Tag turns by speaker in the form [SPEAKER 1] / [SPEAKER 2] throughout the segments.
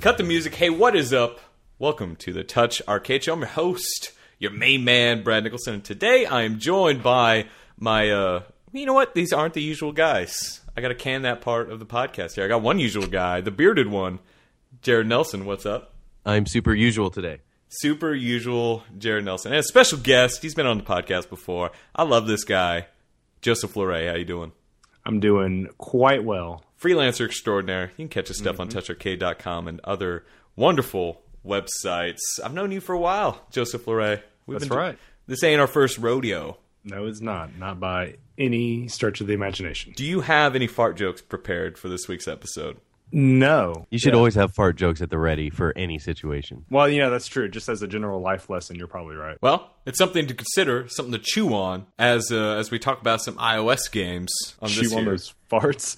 [SPEAKER 1] Cut the music. Hey, what is up? Welcome to the Touch Arcade Show. I'm your host, your main man, Brad Nicholson. And today I am joined by my, you know what? These aren't the usual guys. I got to can that part of the podcast here. I got one usual guy, the bearded one, Jared Nelson. What's up?
[SPEAKER 2] I'm super usual today.
[SPEAKER 1] Super usual Jared Nelson. And a special guest. He's been on the podcast before. I love this guy. Joseph Loray. How you doing?
[SPEAKER 3] I'm doing quite well.
[SPEAKER 1] Freelancer extraordinaire. You can catch his stuff on toucharcade.com and other wonderful websites. I've known you for a while, Joseph Loray.
[SPEAKER 3] That's right.
[SPEAKER 1] This ain't our first rodeo.
[SPEAKER 3] No, it's not. Not by any stretch of the imagination.
[SPEAKER 1] Do you have any fart jokes prepared for this week's episode?
[SPEAKER 3] No.
[SPEAKER 2] You should always have fart jokes at the ready for any situation.
[SPEAKER 3] Well, yeah, that's true. Just as a general life lesson, you're probably right.
[SPEAKER 1] Well, it's something to consider, something to chew on as we talk about some iOS games on this
[SPEAKER 3] Chew on those farts.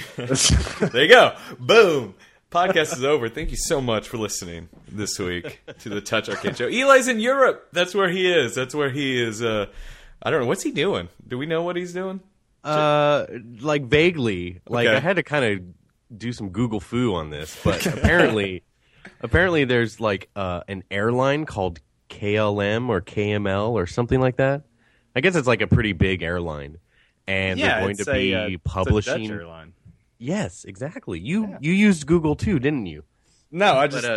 [SPEAKER 1] There you go. Boom. Podcast is over. Thank you so much for listening this week to the Touch Arcade Show. Eli's in Europe. That's where he is. I don't know. What's he doing? Do we know what he's doing?
[SPEAKER 2] Like vaguely. Like
[SPEAKER 1] Okay.
[SPEAKER 2] I had to kind of do some Google foo on this, but apparently there's like an airline called KLM or KML or something like that. I guess it's like a pretty big airline, and they're going to be publishing.
[SPEAKER 3] It's a Dutch airline.
[SPEAKER 2] Yes, exactly. You used Google too, didn't you?
[SPEAKER 3] No, I just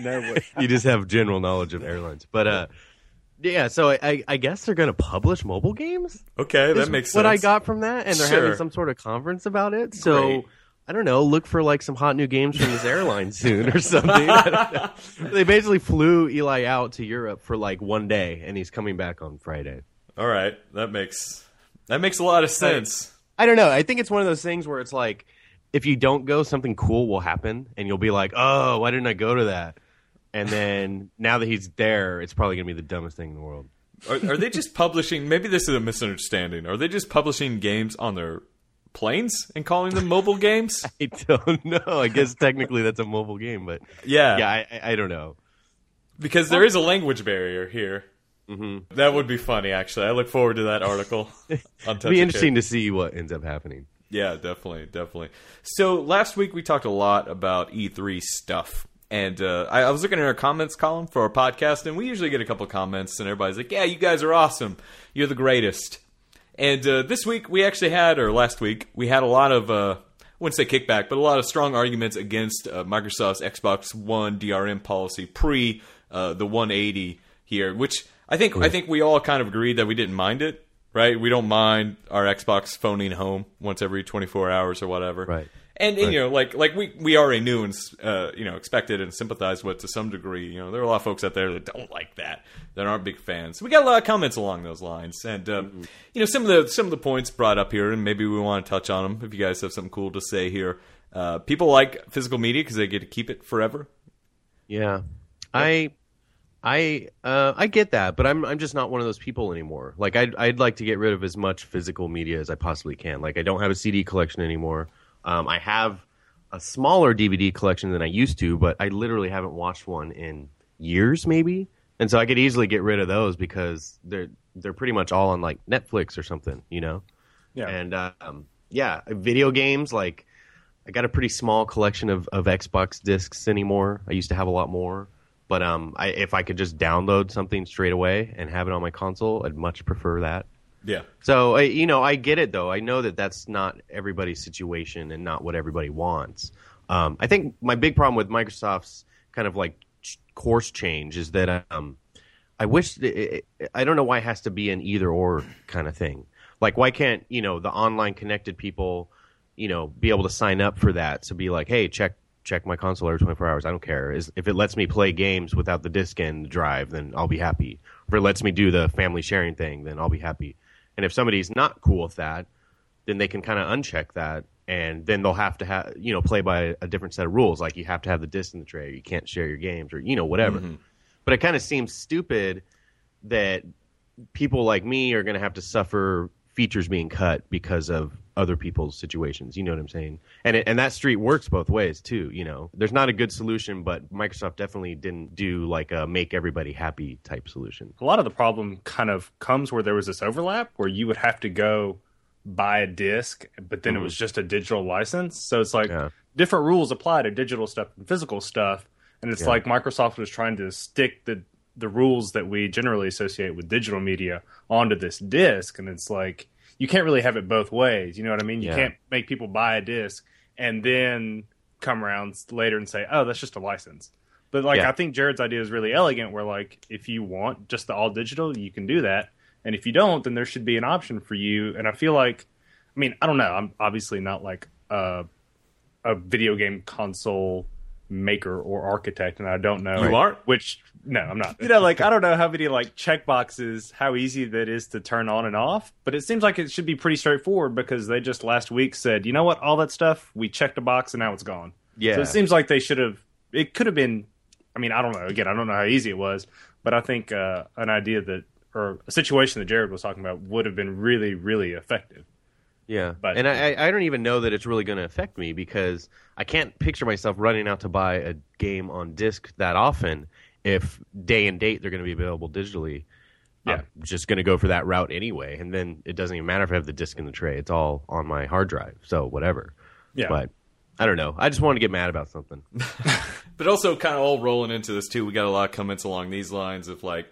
[SPEAKER 2] You just have general knowledge of airlines, but yeah. So I guess they're going to publish mobile games.
[SPEAKER 1] Okay, that makes sense.
[SPEAKER 2] What I got from that, and they're
[SPEAKER 1] Sure.
[SPEAKER 2] having some sort of conference about it. So.
[SPEAKER 1] Great.
[SPEAKER 2] I don't know, look for like some hot new games from this airline soon or something. I don't know. They basically flew Eli out to Europe for like one day, and he's coming back on Friday.
[SPEAKER 1] All right, that makes a lot of sense.
[SPEAKER 2] I don't know. I think it's one of those things where it's like, if you don't go, something cool will happen, and you'll be like, oh, why didn't I go to that? And then now that he's there, it's probably going to be the dumbest thing in the world.
[SPEAKER 1] Are they just publishing? Maybe this is a misunderstanding. Are they just publishing games on their planes and calling them mobile games?
[SPEAKER 2] I don't know. I guess technically that's a mobile game, but
[SPEAKER 1] Yeah,
[SPEAKER 2] I don't know.
[SPEAKER 1] because there is a language barrier here.
[SPEAKER 2] Mm-hmm.
[SPEAKER 1] That would be funny, actually. I look forward to that article. On
[SPEAKER 2] It'd be interesting to see what ends up happening.
[SPEAKER 1] Yeah, definitely. So last week we talked a lot about E3 stuff. And I was looking at our comments column for our podcast, and we usually get a couple comments, and everybody's like, yeah, you guys are awesome. You're the greatest. And this week we actually had, or last week, we had a lot of, I wouldn't say kickback, but a lot of strong arguments against Microsoft's Xbox One DRM policy pre the 180 here, which I think we all kind of agreed that we didn't mind it, right? We don't mind our Xbox phoning home once every 24 hours or whatever.
[SPEAKER 2] Right.
[SPEAKER 1] And you know, like we already knew and expected and sympathized with to some degree. You know, there are a lot of folks out there that don't like that aren't big fans. We got a lot of comments along those lines, and you know, some of the points brought up here, and maybe we want to touch on them. If you guys have something cool to say here, people like physical media because they get to keep it forever.
[SPEAKER 2] Yeah, I get that, but I'm just not one of those people anymore. Like I'd like to get rid of as much physical media as I possibly can. Like I don't have a CD collection anymore. I have a smaller DVD collection than I used to, but I literally haven't watched one in years, maybe. And so I could easily get rid of those because they're pretty much all on like Netflix or something, you know.
[SPEAKER 3] Yeah.
[SPEAKER 2] And video games, like I got a pretty small collection of Xbox discs anymore. I used to have a lot more. But if I could just download something straight away and have it on my console, I'd much prefer that.
[SPEAKER 1] Yeah.
[SPEAKER 2] So, I get it, though. I know that that's not everybody's situation and not what everybody wants. I think my big problem with Microsoft's kind of like course change is that I wish I don't know why it has to be an either or kind of thing. Like, why can't, the online connected people, be able to sign up for that to be like, hey, check my console every 24 hours. I don't care. If it lets me play games without the disc and the drive, then I'll be happy. If it lets me do the family sharing thing, then I'll be happy. And if somebody's not cool with that, then they can kind of uncheck that, and then they'll have to play by a different set of rules. Like you have to have the disc in the tray, or you can't share your games, or whatever. Mm-hmm. But it kind of seems stupid that people like me are going to have to suffer features being cut because of other people's situations. You know what I'm saying? And that street works both ways too. There's not a good solution, but Microsoft definitely didn't do like a make everybody happy type solution.
[SPEAKER 3] A lot of the problem kind of comes where there was this overlap where you would have to go buy a disc, but then it was just a digital license. So it's like different rules apply to digital stuff and physical stuff. And it's like Microsoft was trying to stick the rules that we generally associate with digital media onto this disc. And it's like, you can't really have it both ways. You know what I mean? You can't make people buy a disc and then come around later and say, oh, that's just a license. But like, I think Jared's idea is really elegant where like, if you want just the all digital, you can do that. And if you don't, then there should be an option for you. And I feel like, I mean, I don't know. I'm obviously not like a video game console maker or architect, and I don't know.
[SPEAKER 1] You aren't?
[SPEAKER 3] No, I'm not. You know, like, I don't know how many like checkboxes, how easy that is to turn on and off, but it seems like it should be pretty straightforward because they just last week said, you know what, all that stuff, we checked a box and now it's gone.
[SPEAKER 2] Yeah.
[SPEAKER 3] So it seems like it could have been, I mean, I don't know. Again, I don't know how easy it was, but I think an idea or a situation that Jared was talking about would have been really, really effective.
[SPEAKER 2] Yeah,
[SPEAKER 3] But,
[SPEAKER 2] and I don't even know that it's really going to affect me because I can't picture myself running out to buy a game on disc that often if day and date they're going to be available digitally.
[SPEAKER 3] Yeah.
[SPEAKER 2] I'm just going to go for that route anyway, and then it doesn't even matter if I have the disc in the tray. It's all on my hard drive, so whatever.
[SPEAKER 3] Yeah.
[SPEAKER 2] But I don't know. I just wanted to get mad about something.
[SPEAKER 1] But also kind of all rolling into this too, we got a lot of comments along these lines of like,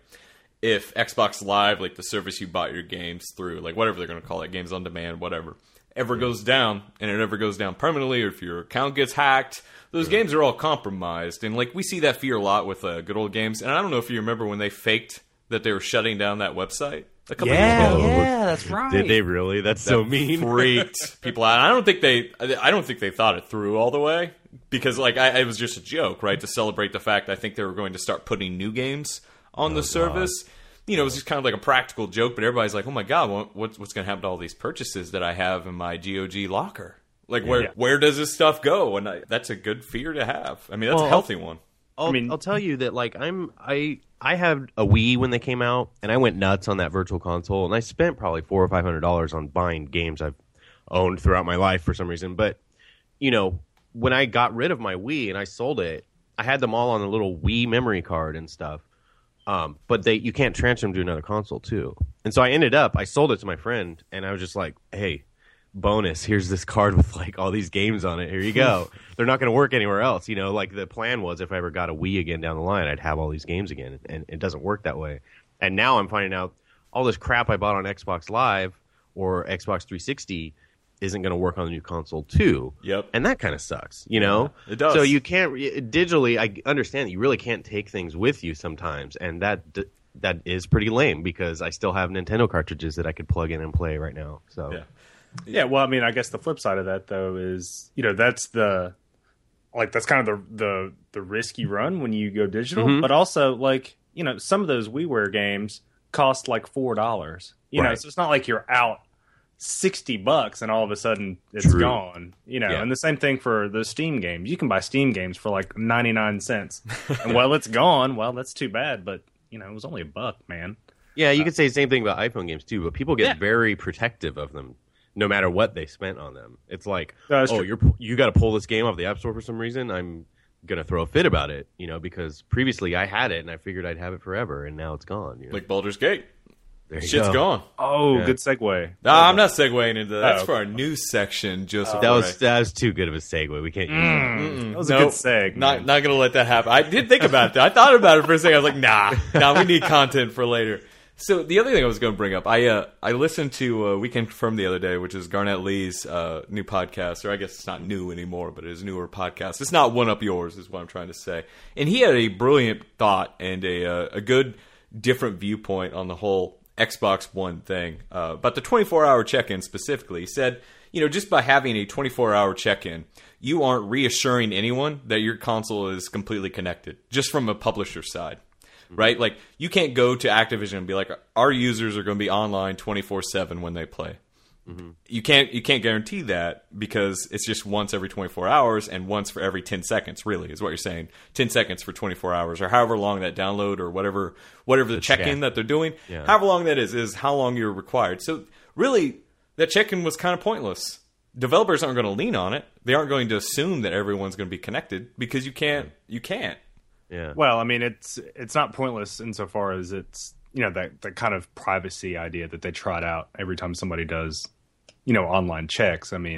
[SPEAKER 1] if Xbox Live, like the service you bought your games through, like whatever they're going to call it, games on demand, whatever, ever goes down, and it ever goes down permanently, or if your account gets hacked, those games are all compromised. And like we see that fear a lot with good old games. And I don't know if you remember when they faked that they were shutting down that website a couple years ago.
[SPEAKER 3] Yeah, that's right.
[SPEAKER 2] Did they really? That's so mean.
[SPEAKER 1] Freaked people out. I don't think they thought it through all the way because like it was just a joke, right? To celebrate the fact I think they were going to start putting new games on the service. You know, it was just kind of like a practical joke, but everybody's like, "Oh my god, what's going to happen to all these purchases that I have in my GOG locker? Like, where does this stuff go?" And that's a good fear to have. I mean, that's a healthy one.
[SPEAKER 2] I'll tell you that like I had a Wii when they came out, and I went nuts on that Virtual Console, and I spent probably $400 or $500 on buying games I've owned throughout my life for some reason. But you know, when I got rid of my Wii and I sold it, I had them all on a little Wii memory card and stuff. But you can't transfer them to another console too. And so I sold it to my friend, and I was just like, hey, bonus, here's this card with like all these games on it. Here you go. They're not going to work anywhere else. You know, like the plan was if I ever got a Wii again down the line, I'd have all these games again. And it doesn't work that way. And now I'm finding out all this crap I bought on Xbox Live or Xbox 360 isn't going to work on the new console too.
[SPEAKER 1] Yep.
[SPEAKER 2] And that kind of sucks, you know?
[SPEAKER 1] Yeah, it does.
[SPEAKER 2] So you can't digitally, I understand that you really can't take things with you sometimes, and that is pretty lame because I still have Nintendo cartridges that I could plug in and play right now. So
[SPEAKER 3] Yeah, well, I mean, I guess the flip side of that though is, you know, that's kind of the risk you run when you go digital, but also like, you know, some of those WiiWare games cost like $4. You know, so it's not like you're out $60 and all of a sudden it's gone, you know. And the same thing for the Steam games. You can buy Steam games for like 99 cents and well, it's gone. Well, that's too bad, but you know, it was only $1, man.
[SPEAKER 2] Yeah, you could say the same thing about iPhone games too, but people get very protective of them no matter what they spent on them. It's like, you got to pull this game off the App Store for some reason. I'm going to throw a fit about it, you know, because previously I had it and I figured I'd have it forever, and now it's gone. You know?
[SPEAKER 1] Like Baldur's Gate.
[SPEAKER 2] Shit's
[SPEAKER 1] gone.
[SPEAKER 3] Oh, good segue.
[SPEAKER 1] I'm not segueing into that. That's for our news section, Joseph.
[SPEAKER 2] That was too good of a segue. We can't use that.
[SPEAKER 3] That was a good seg.
[SPEAKER 1] Not going to let that happen. I did think about that. I thought about it for a second. I was like, nah, we need content for later. So the other thing I was going to bring up, I listened to Weekend Confirmed the other day, which is Garnett Lee's new podcast, or I guess it's not new anymore, but it's a newer podcast. It's not One Up Yours, is what I'm trying to say. And he had a brilliant thought and a good different viewpoint on the whole Xbox One thing, but the 24-hour check-in specifically. He said, you know, just by having a 24-hour check-in, you aren't reassuring anyone that your console is completely connected, just from a publisher side, right? Like, you can't go to Activision and be like, our users are going to be online 24/7 when they play. Mm-hmm. You can't guarantee that because it's just once every 24 hours and once for every 10 seconds, really, is what you're saying. 10 seconds for 24 hours or however long that download or whatever the check-in that they're doing, however long that is how long you're required. So really, that check-in was kind of pointless. Developers aren't going to lean on it. They aren't going to assume that everyone's going to be connected because you can't.
[SPEAKER 2] Yeah.
[SPEAKER 3] Well, I mean, it's not pointless insofar as it's, you know, that kind of privacy idea that they trot out every time somebody does, you know, online checks. I mean,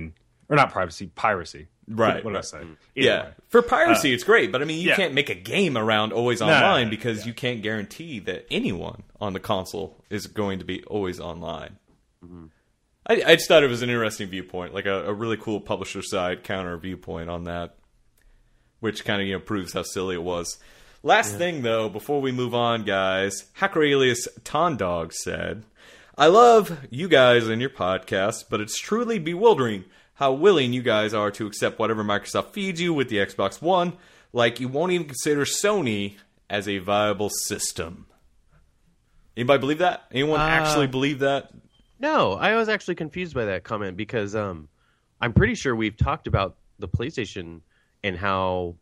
[SPEAKER 3] or not privacy, piracy.
[SPEAKER 1] Right.
[SPEAKER 3] What did I
[SPEAKER 1] right.
[SPEAKER 3] say?
[SPEAKER 1] Yeah.
[SPEAKER 3] Way.
[SPEAKER 1] For piracy, it's great, but I mean, you
[SPEAKER 3] yeah.
[SPEAKER 1] can't make a game around always online because you can't guarantee that anyone on the console is going to be always online. Mm-hmm. I just thought it was an interesting viewpoint, like a really cool publisher side counter viewpoint on that, which kind of proves how silly it was. Last thing though, before we move on, guys, Hacker Alias Tondog said, "I love you guys and your podcast, but it's truly bewildering how willing you guys are to accept whatever Microsoft feeds you with the Xbox One. Like you won't even consider Sony as a viable system." Anybody believe that? Anyone actually believe that?
[SPEAKER 2] No, I was actually confused by that comment because I'm pretty sure we've talked about the PlayStation and how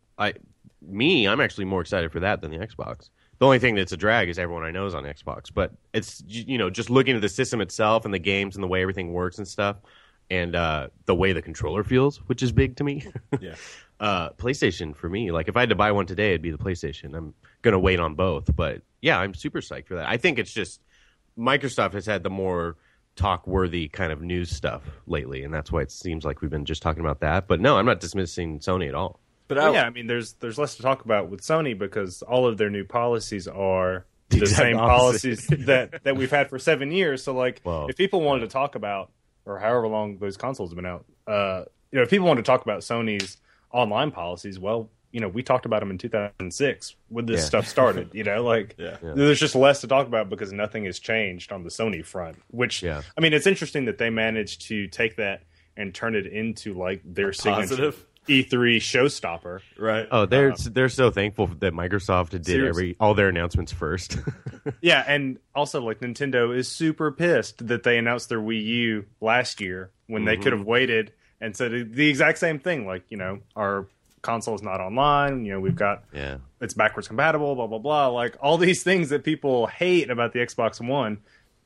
[SPEAKER 2] I'm actually more excited for that than the Xbox. The only thing that's a drag is everyone I know is on Xbox, but it's just looking at the system itself and the games and the way everything works and stuff, and the way the controller feels, which is big to me.
[SPEAKER 1] Yeah.
[SPEAKER 2] PlayStation for me, like if I had to buy one today, it'd be the PlayStation. I'm gonna wait on both, but yeah, I'm super psyched for that. I think it's just Microsoft has had the more talk-worthy kind of news stuff lately, and that's why it seems like we've been just talking about that. But no, I'm not dismissing Sony at all.
[SPEAKER 1] But
[SPEAKER 3] I mean, there's less to talk about with Sony because all of their new policies are the same policies that we've had for 7 years. So, like, if people wanted to talk about, or however long those consoles have been out, if people wanted to talk about Sony's online policies, well, we talked about them in 2006 when this stuff started. There's just less to talk about because nothing has changed on the Sony front. Which, I mean, it's interesting that they managed to take that and turn it into like their signature E3 showstopper.
[SPEAKER 1] Right.
[SPEAKER 2] Oh, they're so thankful that Microsoft did all their announcements first.
[SPEAKER 3] Yeah, and also like Nintendo is super pissed that they announced their Wii U last year when they could have waited and said the exact same thing. Like, our console is not online. We've got it's backwards compatible. Blah blah blah. Like all these things that people hate about the Xbox One.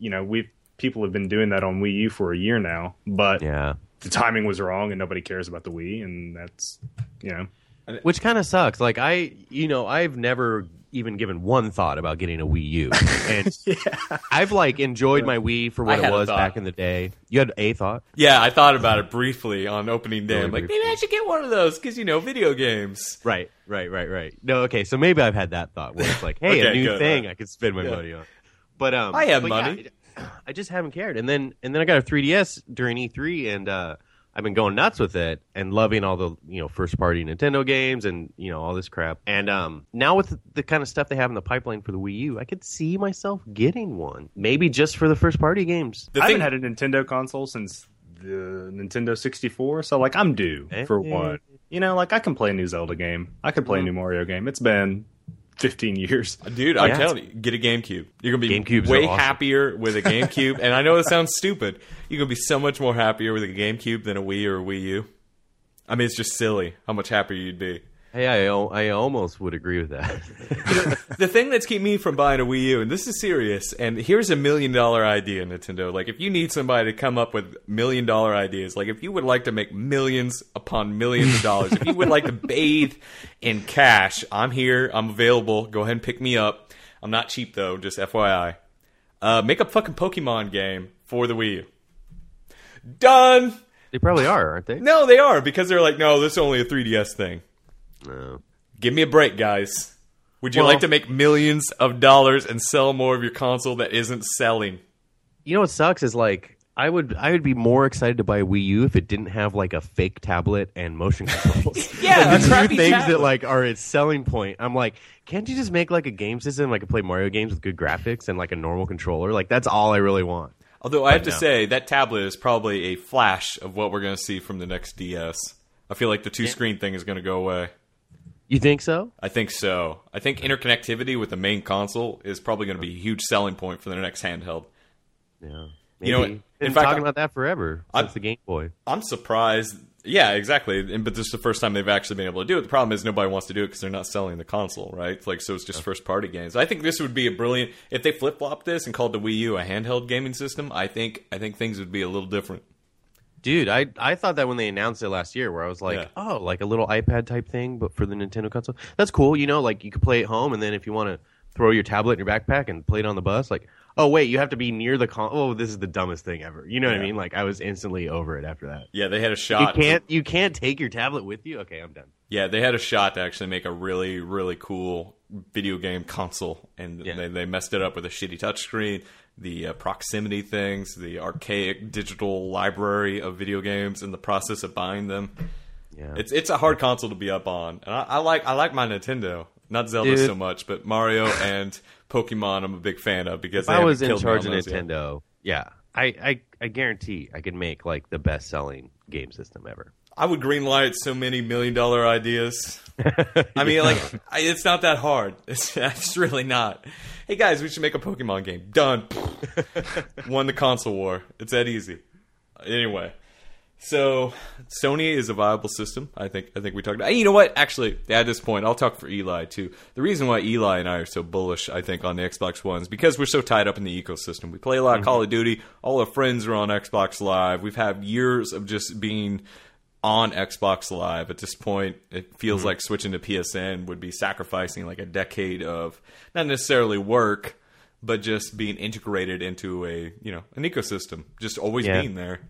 [SPEAKER 3] People have been doing that on Wii U for a year now, but the timing was wrong, and nobody cares about the Wii, and that's
[SPEAKER 2] which kind of sucks. Like I've never even given one thought about getting a Wii U, and I've enjoyed my Wii for what it was back in the day. You had a thought?
[SPEAKER 1] Yeah, I thought about it briefly on opening day. I'm like, maybe I should get one of those because video games.
[SPEAKER 2] Right. No, okay, so maybe I've had that thought where it's like, hey, a new thing I could spend my money on. But
[SPEAKER 1] I have money.
[SPEAKER 2] Yeah, I just haven't cared. And then I got a 3DS during E3, and I've been going nuts with it and loving all the first party Nintendo games and all this crap. And now with the kind of stuff they have in the pipeline for the Wii U, I could see myself getting one, maybe just for the first party games.
[SPEAKER 3] I haven't had a Nintendo console since the Nintendo 64, so I'm due for one. I can play a new Zelda game. I can play a new Mario game. It's been 15 years.
[SPEAKER 1] Dude, I'm telling you, get a GameCube. You're going to be way happier with a GameCube. And I know it sounds stupid. You're going to be so much more happier with a GameCube than a Wii or a Wii U. I mean, it's just silly how much happier you'd be.
[SPEAKER 2] Hey, I almost would agree with that.
[SPEAKER 1] The thing that's keeping me from buying a Wii U, and this is serious, and here's $1 million idea, Nintendo. If you need somebody to come up with $1 million ideas, if you would like to make millions upon millions of dollars, if you would like to bathe in cash, I'm here. I'm available. Go ahead and pick me up. I'm not cheap, though, just FYI. Make a fucking Pokemon game for the Wii U. Done!
[SPEAKER 2] They probably are, aren't they?
[SPEAKER 1] No, they are, because they're like, no, this is only a 3DS thing.
[SPEAKER 2] No.
[SPEAKER 1] Give me a break, guys. Would you like to make millions of dollars and sell more of your console that isn't selling?
[SPEAKER 2] You know what sucks is I would be more excited to buy a Wii U if it didn't have a fake tablet and motion controls.
[SPEAKER 1] Yeah,
[SPEAKER 2] the two things tablet that are its selling point. I'm like, can't you just make a game system I can play Mario games with good graphics and a normal controller? That's all I really want.
[SPEAKER 1] Although I have to say that tablet is probably a flash of what we're going to see from the next DS. I feel like the two-screen thing is going to go away.
[SPEAKER 2] You think so?
[SPEAKER 1] I think so. I think interconnectivity with the main console is probably going to be a huge selling point for the next handheld.
[SPEAKER 2] Yeah. Maybe. In fact, talking about that forever since the Game Boy.
[SPEAKER 1] I'm surprised. Yeah, exactly. But this is the first time they've actually been able to do it. The problem is nobody wants to do it because they're not selling the console, right? So it's just first-party games. I think this would be a brilliant... If they flip-flopped this and called the Wii U a handheld gaming system, I think things would be a little different.
[SPEAKER 2] Dude, I thought that when they announced it last year, where I was like, oh, a little iPad type thing, but for the Nintendo console. That's cool, you could play at home, and then if you want to throw your tablet in your backpack and play it on the bus, oh wait, you have to be near the oh, this is the dumbest thing ever. You know what I
[SPEAKER 1] Yeah.
[SPEAKER 2] mean? Like I was instantly over it after that.
[SPEAKER 1] Yeah, they had a shot.
[SPEAKER 2] You can't take your tablet with you? Okay, I'm done.
[SPEAKER 1] Yeah, they had a shot to actually make a really, really cool video game console, and they messed it up with a shitty touchscreen, the proximity things, the archaic digital library of video games, and the process of buying them.
[SPEAKER 2] Yeah.
[SPEAKER 1] It's a hard console to be up on, and I like my Nintendo. Not Zelda
[SPEAKER 2] Dude.
[SPEAKER 1] so much, but Mario and Pokemon I'm a big fan of because
[SPEAKER 2] If
[SPEAKER 1] they
[SPEAKER 2] I was
[SPEAKER 1] haven't
[SPEAKER 2] in
[SPEAKER 1] killed me
[SPEAKER 2] charge of
[SPEAKER 1] on those yet.
[SPEAKER 2] Nintendo, yeah, I guarantee I could make like the best selling game system ever.
[SPEAKER 1] I would greenlight so many $1 million ideas. I mean, like, it's not that hard. It's really not. Hey, guys, we should make a Pokemon game. Done. Won the console war. It's that easy. Anyway, so Sony is a viable system. I think we talked about. And you know what? Actually, at this point, I'll talk for Eli too. The reason why Eli and I are so bullish, I think, on the Xbox One is because we're so tied up in the ecosystem. We play a lot of Call of Duty. All our friends are on Xbox Live. We've had years of just being on Xbox Live. At this point, it feels like switching to PSN would be sacrificing like a decade of not necessarily work, but just being integrated into an ecosystem, just always being there.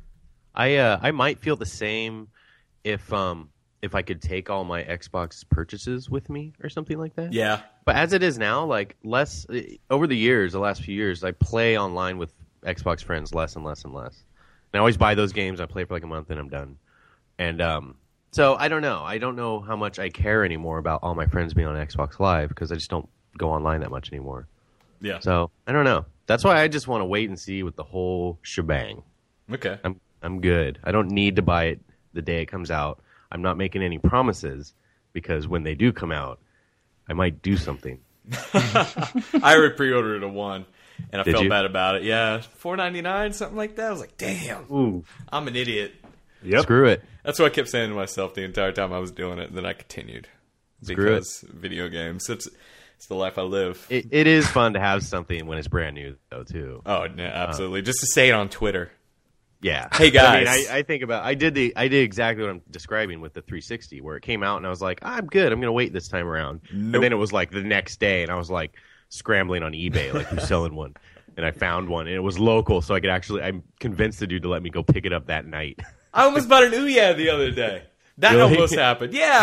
[SPEAKER 2] I might feel the same if I could take all my Xbox purchases with me or something like that.
[SPEAKER 1] Yeah.
[SPEAKER 2] But as it is now, like less over the years, the last few years, I play online with Xbox friends less and less and less. And I always buy those games. I play for like a month and I'm done. And so I don't know. I don't know how much I care anymore about all my friends being on Xbox Live because I just don't go online that much anymore.
[SPEAKER 1] Yeah.
[SPEAKER 2] So I don't know. That's why I just want to wait and see with the whole shebang.
[SPEAKER 1] Okay.
[SPEAKER 2] I'm good. I don't need to buy it the day it comes out. I'm not making any promises because when they do come out, I might do something.
[SPEAKER 1] I already pre-ordered a one, and I
[SPEAKER 2] Did
[SPEAKER 1] felt
[SPEAKER 2] you?
[SPEAKER 1] bad about it. Yeah, $4.99, something like that. I was like, damn,
[SPEAKER 3] Ooh.
[SPEAKER 1] I'm an idiot.
[SPEAKER 3] Yep.
[SPEAKER 2] Screw it.
[SPEAKER 1] That's what I kept saying to myself the entire time I was doing it. And then I continued because video games. It's the life I live.
[SPEAKER 2] It is fun to have something when it's brand new, though, too.
[SPEAKER 1] Oh, no, absolutely. Just to say it on Twitter.
[SPEAKER 2] Yeah.
[SPEAKER 1] Hey, guys.
[SPEAKER 2] I mean, I think about I did exactly what I'm describing with the 360, where it came out and I was like, I'm good. I'm going to wait this time around.
[SPEAKER 1] Nope.
[SPEAKER 2] And then it was like the next day, and I was like scrambling on eBay, like who's selling one. And I found one, and it was local, so I could actually. I convinced the dude to let me go pick it up that night.
[SPEAKER 1] I almost bought an Ouya the other day. That
[SPEAKER 2] Really?
[SPEAKER 1] almost happened. Yeah,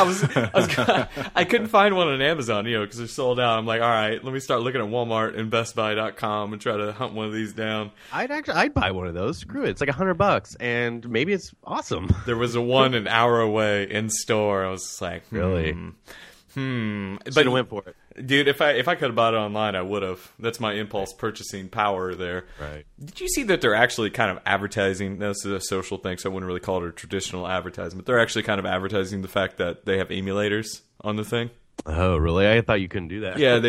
[SPEAKER 1] I couldn't find one on Amazon, because they're sold out. I'm like, all right, let me start looking at Walmart and BestBuy.com and try to hunt one of these down.
[SPEAKER 2] I'd buy one of those. Screw it. It's like $100, and maybe it's awesome.
[SPEAKER 1] There was a one an hour away in store. I was just like,
[SPEAKER 2] Really?
[SPEAKER 1] But
[SPEAKER 2] But went for it.
[SPEAKER 1] dude, if I could have bought it online, I would have. That's my impulse purchasing power there.
[SPEAKER 2] Right.
[SPEAKER 1] Did you see that they're actually kind of advertising? This is a social thing, so I wouldn't really call it a traditional advertisement. They're actually kind of advertising the fact that they have emulators on the thing.
[SPEAKER 2] Oh, really? I thought you couldn't do that.
[SPEAKER 1] Yeah, they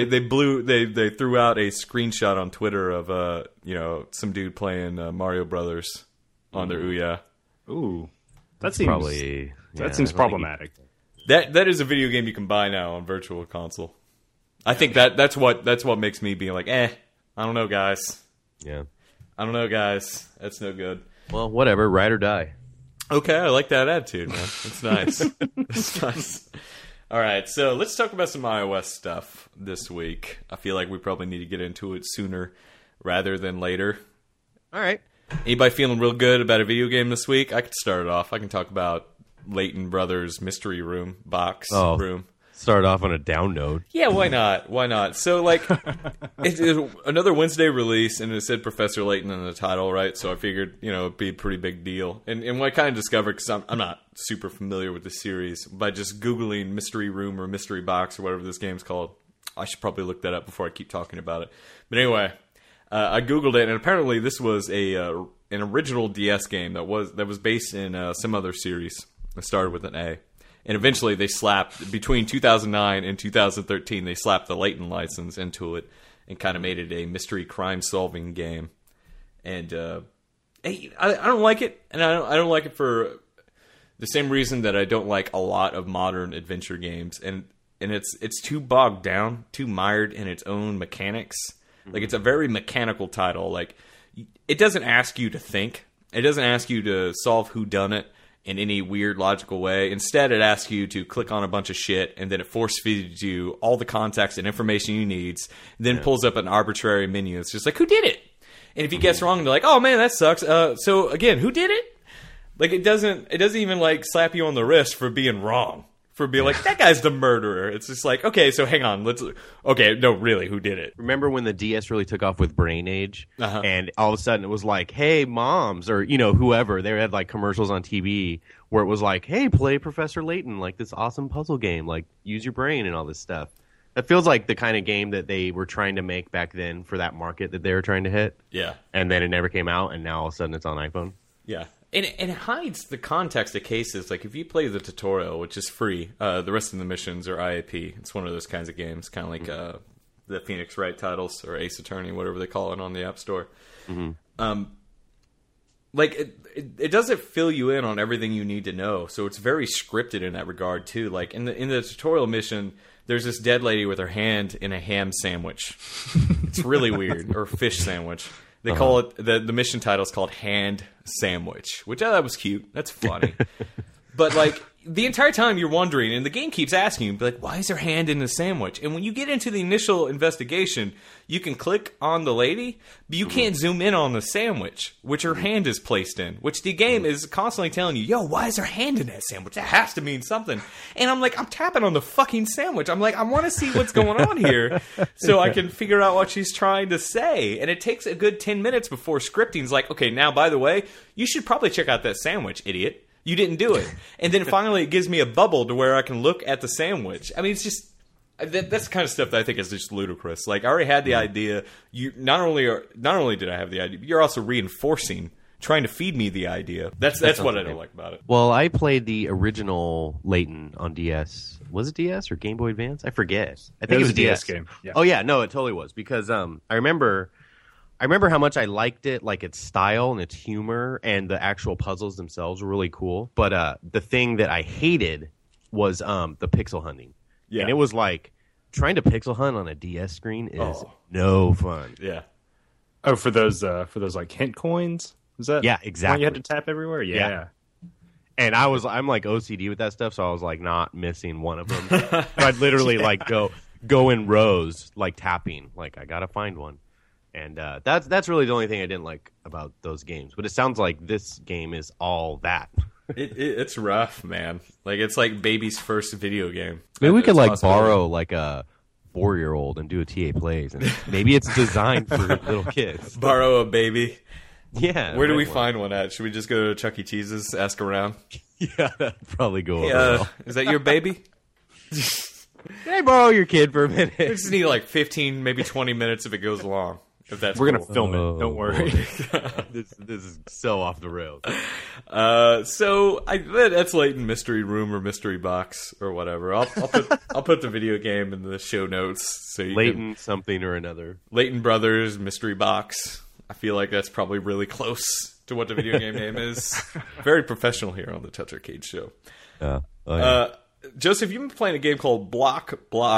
[SPEAKER 1] threw out a screenshot on Twitter of some dude playing Mario Brothers on their Ouya.
[SPEAKER 3] Ooh. That seems
[SPEAKER 2] Probably.
[SPEAKER 3] that seems problematic.
[SPEAKER 1] That is a video game you can buy now on Virtual Console. I think that's what makes me be like, I don't know, guys.
[SPEAKER 2] Yeah.
[SPEAKER 1] I don't know, guys. That's no good.
[SPEAKER 2] Well, whatever. Ride or die.
[SPEAKER 1] Okay, I like that attitude, man. That's nice. That's nice. All right, so let's talk about some iOS stuff this week. I feel like we probably need to get into it sooner rather than later.
[SPEAKER 2] All right.
[SPEAKER 1] Anybody feeling real good about a video game this week? I could start it off. I can talk about Layton Brothers Mystery Room room.
[SPEAKER 2] Start off on a down note.
[SPEAKER 1] Yeah, why not? Why not? So, like, it's another Wednesday release, and it said Professor Layton in the title, right? So I figured, it'd be a pretty big deal. And what I kind of discovered, because I'm not super familiar with the series, by just Googling Mystery Room or Mystery Box or whatever this game's called. I should probably look that up before I keep talking about it. But anyway, I Googled it, and apparently this was an original DS game that was based in some other series. It started with an A. And eventually they slapped, between 2009 and 2013, they slapped the Layton license into it and kind of made it a mystery crime-solving game. And I don't like it, and I don't like it for the same reason that I don't like a lot of modern adventure games. And it's too bogged down, too mired in its own mechanics. Like, it's a very mechanical title. Like, it doesn't ask you to think. It doesn't ask you to solve whodunit in any weird logical way. Instead, it asks you to click on a bunch of shit, and then it force feeds you all the context and information you need, then pulls up an arbitrary menu. It's just like, who did it? And if you guess wrong, they're like, "Oh man, that sucks." So again, who did it? Like it doesn't even like slap you on the wrist for being wrong. For being like, that guy's the murderer. It's just like, okay, so hang on, no, really, who did it?
[SPEAKER 2] Remember when the DS really took off with Brain Age, and all of a sudden it was like, hey, moms, or whoever, they had like commercials on TV where it was like, hey, play Professor Layton, like this awesome puzzle game, like use your brain and all this stuff. That feels like the kind of game that they were trying to make back then for that market that they were trying to hit.
[SPEAKER 1] Yeah,
[SPEAKER 2] and then it never came out, and now all of a sudden it's on iPhone.
[SPEAKER 1] Yeah. And it hides the context of cases. Like, if you play the tutorial, which is free, the rest of the missions are IAP. It's one of those kinds of games, kind of like the Phoenix Wright titles or Ace Attorney, whatever they call it on the App Store. Like, it doesn't fill you in on everything you need to know. So it's very scripted in that regard, too. Like, in the tutorial mission, there's this dead lady with her hand in a ham sandwich. It's really weird. Or fish sandwich. They call it, the mission title is called Hand Sandwich, which I thought was cute. That's funny. But, like, the entire time you're wondering, and the game keeps asking you, like, why is her hand in the sandwich? And when you get into the initial investigation, you can click on the lady, but you can't zoom in on the sandwich, which her hand is placed in, which the game is constantly telling you, yo, why is her hand in that sandwich? That has to mean something. And I'm like, I'm tapping on the fucking sandwich. I'm like, I want to see what's going on here so I can figure out what she's trying to say. And it takes a good 10 minutes before scripting's like, okay, now, by the way, you should probably check out that sandwich, idiot. You didn't do it. And then finally it gives me a bubble to where I can look at the sandwich. I mean, it's just... That's the kind of stuff that I think is just ludicrous. Like, I already had the idea. You not only did I have the idea, but you're also reinforcing, trying to feed me the idea. That's what I don't like about it.
[SPEAKER 2] Well, I played the original Layton on DS. Was it DS or Game Boy Advance? I forget. I think it was a DS
[SPEAKER 3] game. Yeah.
[SPEAKER 2] Oh yeah, no, it totally was, because I remember how much I liked it, like its style and its humor, and the actual puzzles themselves were really cool. But the thing that I hated was the pixel hunting. Yeah. And it was like, trying to pixel hunt on a DS screen is no fun.
[SPEAKER 1] Yeah.
[SPEAKER 3] Oh, for those like hint coins? Is that?
[SPEAKER 2] Yeah, exactly.
[SPEAKER 3] You had to tap everywhere? Yeah.
[SPEAKER 2] And I'm like OCD with that stuff, so I was like not missing one of them. I'd literally like go in rows, like tapping, like I gotta find one. And that's really the only thing I didn't like about those games. But it sounds like this game is all that.
[SPEAKER 1] It's rough, man. Like, it's like baby's first video game.
[SPEAKER 2] Maybe we could like borrow like a 4-year-old and do a TA Plays, and maybe it's designed for little kids.
[SPEAKER 1] Borrow a baby.
[SPEAKER 2] Yeah.
[SPEAKER 1] Where do we find one at? Should we just go to Chuck E. Cheese's, ask around?
[SPEAKER 2] Yeah, that'd probably go over well.
[SPEAKER 1] Is that your baby?
[SPEAKER 2] Can I borrow your kid for a minute?
[SPEAKER 1] We just need like 15, maybe 20 minutes if it goes long. If that's
[SPEAKER 3] We're going to film it. Don't worry.
[SPEAKER 2] This is so off the rails.
[SPEAKER 1] So that's Layton Mystery Room or Mystery Box or whatever. I'll put the video game in the show notes. So you
[SPEAKER 2] Layton something or another.
[SPEAKER 1] Layton Brothers Mystery Box. I feel like that's probably really close to what the video game name is. Very professional here on the Touch Arcade Show.
[SPEAKER 2] Yeah.
[SPEAKER 1] Joseph, you've been playing a game called Block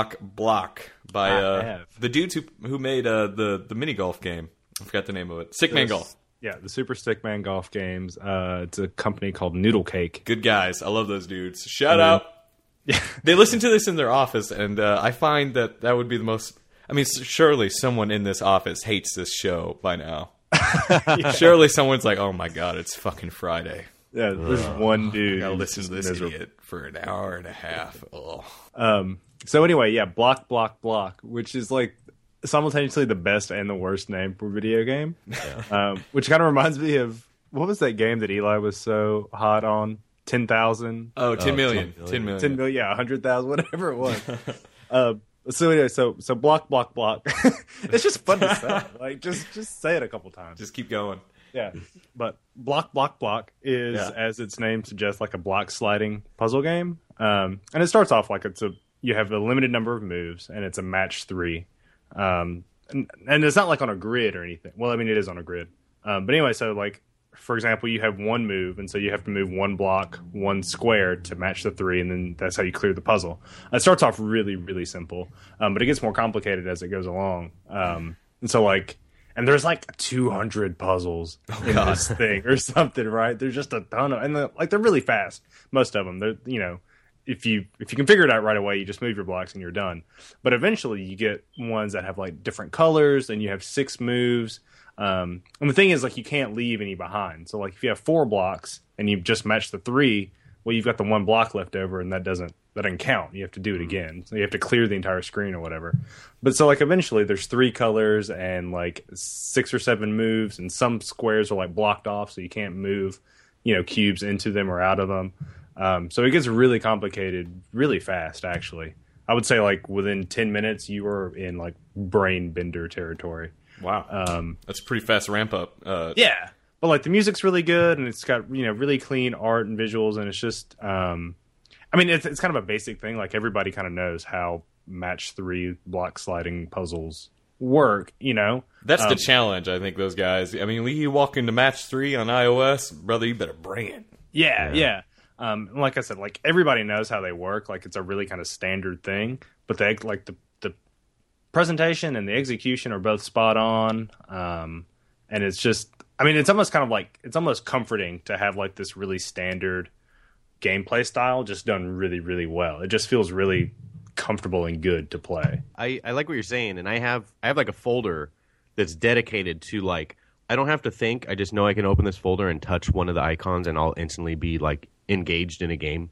[SPEAKER 1] by the dudes who made the mini golf game. I forgot the name of it. Stickman Golf.
[SPEAKER 3] Yeah, the Super Stickman Golf games. It's a company called Noodle Cake.
[SPEAKER 1] Good guys. I love those dudes. Shout out. Yeah. They listen to this in their office, and I find that would be the most... I mean, surely someone in this office hates this show by now. Yeah. Surely someone's like, oh my god, it's fucking Friday.
[SPEAKER 3] Yeah, there's one dude.
[SPEAKER 1] I gotta listen to this idiot for an hour and a half.
[SPEAKER 3] So anyway, yeah, Block, which is like simultaneously the best and the worst name for a video game. Yeah. Which kind of reminds me of, what was that game that Eli was so hot on? 10,000?
[SPEAKER 1] Oh, 10 million. 10 million.
[SPEAKER 3] 10 million, yeah, 100,000, whatever it was. So anyway, so Block. It's just fun to say. Like, just say it a couple times.
[SPEAKER 1] Just keep going.
[SPEAKER 3] Yeah, but Block is, as its name suggests, like a block sliding puzzle game. And it starts off like you have a limited number of moves, and it's a match 3. And it's not like on a grid or anything. Well, I mean, it is on a grid. But anyway, so like, for example, you have one move, and so you have to move one block, one square to match the 3, and then that's how you clear the puzzle. It starts off really, really simple, but it gets more complicated as it goes along. And so like, and there's like 200 puzzles in this thing or something, right? There's just a ton of, and they're really fast. Most of them, they're, if you can figure it out right away, you just move your blocks and you're done. But eventually, you get ones that have like different colors, and you have 6 moves. And the thing is, like, you can't leave any behind. So, like, if you have 4 blocks and you've just matched the 3, well, you've got the 1 block left over, and that doesn't count. You have to do it again. So you have to clear the entire screen or whatever. But so, like, eventually there's 3 colors and, like, 6 or 7 moves, and some squares are, like, blocked off, so you can't move, cubes into them or out of them. So it gets really complicated really fast, actually. I would say, like, within 10 minutes, you are in, like, brain bender territory.
[SPEAKER 1] Wow. That's a pretty fast ramp up.
[SPEAKER 3] Yeah. But, like, the music's really good, and it's got, really clean art and visuals, and it's just, it's kind of a basic thing. Like, everybody kind of knows how match 3 block sliding puzzles work,
[SPEAKER 1] That's the challenge, I think, those guys. I mean, you walk into match 3 on iOS, brother, you better bring it.
[SPEAKER 3] Yeah. Like I said, like, everybody knows how they work. Like, it's a really kind of standard thing, but they, like, the presentation and the execution are both spot on. And it's just, it's almost kind of like, it's almost comforting to have, like, this really standard gameplay style just done really, really well. It just feels really comfortable and good to play.
[SPEAKER 2] I like what you're saying, and I have like a folder that's dedicated to, like, I don't have to think. I just know I can open this folder and touch one of the icons, and I'll instantly be, like, engaged in a game,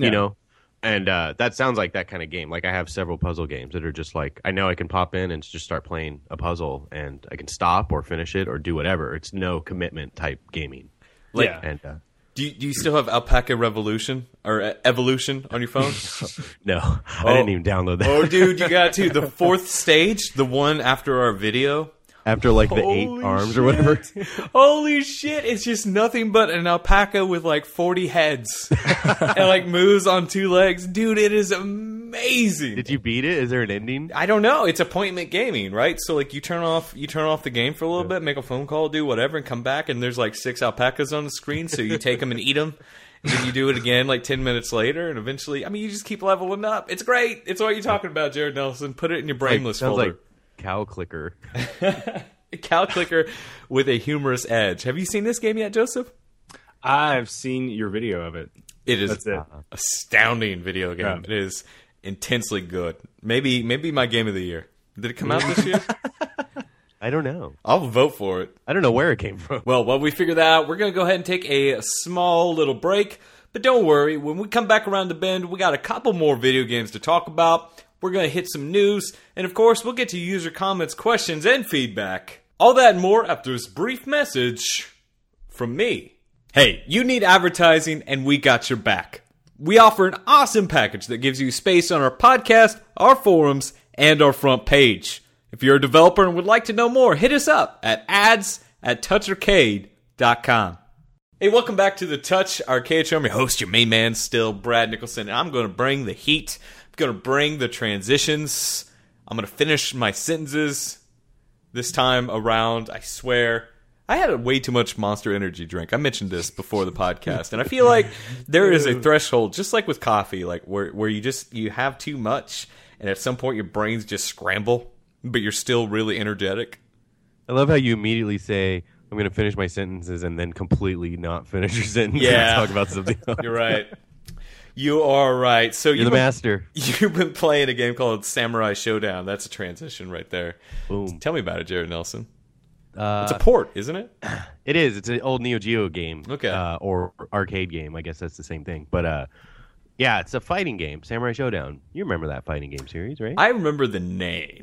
[SPEAKER 2] And that sounds like that kind of game. Like, I have several puzzle games that are just like, I know I can pop in and just start playing a puzzle, and I can stop or finish it or do whatever. It's no commitment type gaming. And
[SPEAKER 1] Do you still have Alpaca Revolution or Evolution on your phone?
[SPEAKER 2] No, I didn't even download that.
[SPEAKER 1] Oh, dude, you got to. The 4th stage, the one after our video.
[SPEAKER 2] After, like, the 8 arms or whatever.
[SPEAKER 1] Holy shit, it's just nothing but an alpaca with, like, 40 heads. And, like, moves on 2 legs. Dude, it is amazing.
[SPEAKER 2] Did you beat it? Is there an ending?
[SPEAKER 1] I don't know. It's appointment gaming, right? So, like, you turn off the game for a little bit, make a phone call, do whatever, and come back, and there's, like, 6 alpacas on the screen, so you take them and eat them. And then you do it again, like, 10 minutes later, and eventually, you just keep leveling up. It's great. It's what you're talking about, Jared Nelson. Put it in your brainless folder.
[SPEAKER 2] Like Cow Clicker.
[SPEAKER 1] Cow Clicker with a humorous edge. Have you seen this game yet, Joseph?
[SPEAKER 3] I've seen your video of it.
[SPEAKER 1] It is
[SPEAKER 3] That's it.
[SPEAKER 1] Astounding video game.
[SPEAKER 3] Yeah.
[SPEAKER 1] It is intensely good. Maybe my game of the year. Did it come out this year?
[SPEAKER 2] I don't know.
[SPEAKER 1] I'll vote for it.
[SPEAKER 2] I don't know where it came from.
[SPEAKER 1] Well, while we figure that out, we're going to go ahead and take a small little break. But don't worry, when we come back around the bend, we got a couple more video games to talk about. We're going to hit some news, and of course, we'll get to user comments, questions, and feedback. All that and more after this brief message from me. Hey, you need advertising, and we got your back. We offer an awesome package that gives you space on our podcast, our forums, and our front page. If you're a developer and would like to know more, hit us up at ads@toucharcade.com. Hey, welcome back to the Touch Arcade Show. I'm your host, your main man still, Brad Nicholson, and I'm going to bring the heat. Going to bring the transitions. I'm going to finish my sentences this time around. I swear. I had way too much Monster Energy drink. I mentioned this before the podcast, and I feel like there is a threshold, just like with coffee, like where you have too much, and at some point your brains just scramble, but you're still really energetic.
[SPEAKER 2] I love how you immediately say, I'm going to finish my sentences, and then completely not finish your sentence
[SPEAKER 1] Yeah.
[SPEAKER 2] and talk about something else.
[SPEAKER 1] You're right. You are right. So
[SPEAKER 2] You're the master.
[SPEAKER 1] You've been playing a game called Samurai Showdown. That's a transition right there.
[SPEAKER 2] Boom.
[SPEAKER 1] Tell me about it, Jared Nelson. It's a port, isn't it?
[SPEAKER 2] It is. It's an old Neo Geo game.
[SPEAKER 1] Okay.
[SPEAKER 2] Or arcade game. I guess that's the same thing. But yeah, it's a fighting game. Samurai Showdown. You remember that fighting game series, right?
[SPEAKER 1] I remember the name.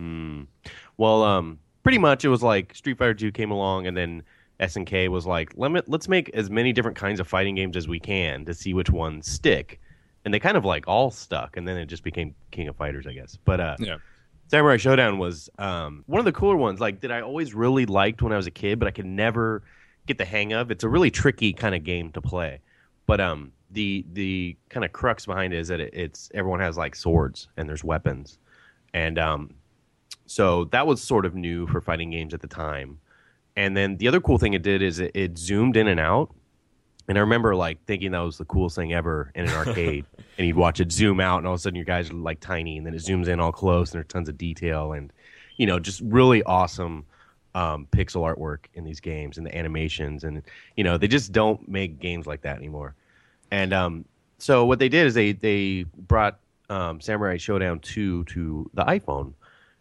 [SPEAKER 2] Well, pretty much it was like Street Fighter 2 came along, and then SNK was like, let's make as many different kinds of fighting games as we can to see which ones stick. And they kind of like all stuck, and then it just became King of Fighters, I guess. But
[SPEAKER 3] Yeah.
[SPEAKER 2] Samurai Showdown was one of the cooler ones, like, that I always really liked when I was a kid, but I could never get the hang of. It's a really tricky kind of game to play. But the kind of crux behind it is that it's everyone has like swords and there's weapons. And so that was sort of new for fighting games at the time. And then the other cool thing it did is it zoomed in and out. And I remember like thinking that was the coolest thing ever in an arcade. And you'd watch it zoom out, and all of a sudden your guys are like tiny, and then it zooms in all close, and there's tons of detail, and just really awesome pixel artwork in these games and the animations, and they just don't make games like that anymore. And so what they did is they brought Samurai Showdown 2 to the iPhone.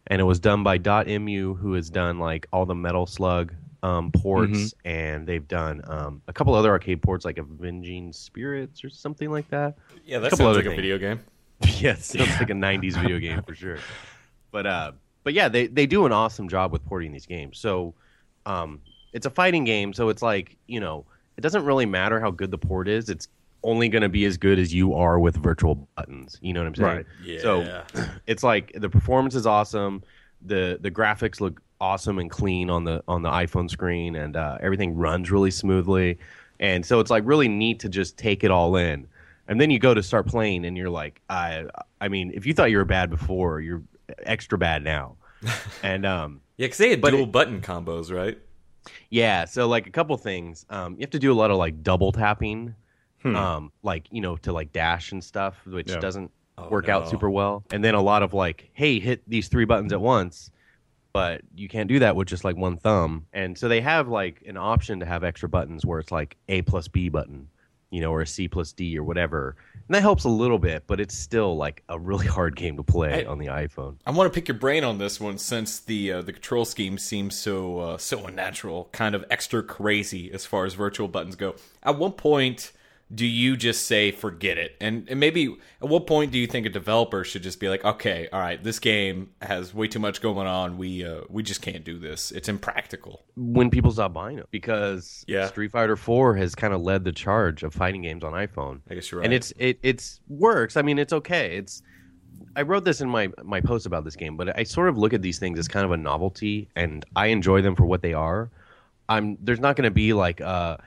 [SPEAKER 2] and it was done by .mu, who has done like all the Metal Slug ports, and they've done a couple other arcade ports like Avenging Spirits or something like that.
[SPEAKER 1] Yeah, that sounds like a video game.
[SPEAKER 2] Yeah, it sounds like a 90s video game for sure. But yeah, they do an awesome job with porting these games. So it's a fighting game, so it's like, you know, it doesn't really matter how good the port is. It's only going to be as good as you are with virtual buttons. You know what I'm saying?
[SPEAKER 3] Right.
[SPEAKER 1] Yeah.
[SPEAKER 2] So it's like the performance is awesome. The graphics look awesome and clean on the iPhone screen, and everything runs really smoothly. And so it's like really neat to just take it all in. And then you go to start playing, and you're like, I mean, if you thought you were bad before, you're extra bad now. And
[SPEAKER 1] yeah, because they had dual button combos, right?
[SPEAKER 2] Yeah, so like a couple things. You have to do a lot of like double tapping, like, you know, to like dash and stuff, which doesn't work out super well. And then a lot of like, hey, hit these 3 buttons at once, but you can't do that with just like one thumb. And so they have like an option to have extra buttons where it's like A plus B button, you know, or a C plus D or whatever. And that helps a little bit, but it's still like a really hard game to play on the iPhone.
[SPEAKER 1] I want to pick your brain on this one, since the control scheme seems so unnatural, kind of extra crazy as far as virtual buttons go. At what point do you just say forget it? And maybe at what point do you think a developer should just be like, okay, all right, this game has way too much going on. We just can't do this. It's impractical.
[SPEAKER 2] When people stop buying it, because
[SPEAKER 1] Yeah.
[SPEAKER 2] Street Fighter 4 has kind of led the charge of fighting games on iPhone.
[SPEAKER 1] I guess you're right.
[SPEAKER 2] And it's works. I mean, it's okay. I wrote this in my post about this game, but I sort of look at these things as kind of a novelty, and I enjoy them for what they are. There's not going to be like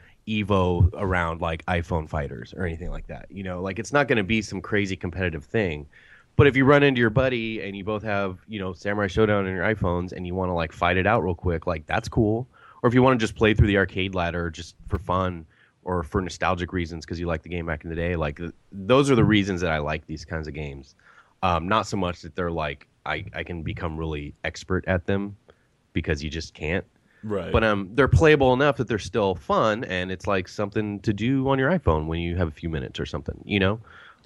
[SPEAKER 2] Evo around like iPhone fighters or anything like that. You know, like it's not going to be some crazy competitive thing. But if you run into your buddy and you both have, you know, Samurai Showdown on your iPhones and you want to like fight it out real quick, like that's cool. Or if you want to just play through the arcade ladder just for fun or for nostalgic reasons because you like the game back in the day, like those are the reasons that I like these kinds of games. Not so much that they're like I can become really expert at them, because you just can't.
[SPEAKER 1] Right.
[SPEAKER 2] But they're playable enough that they're still fun, and it's like something to do on your iPhone when you have a few minutes or something, you know?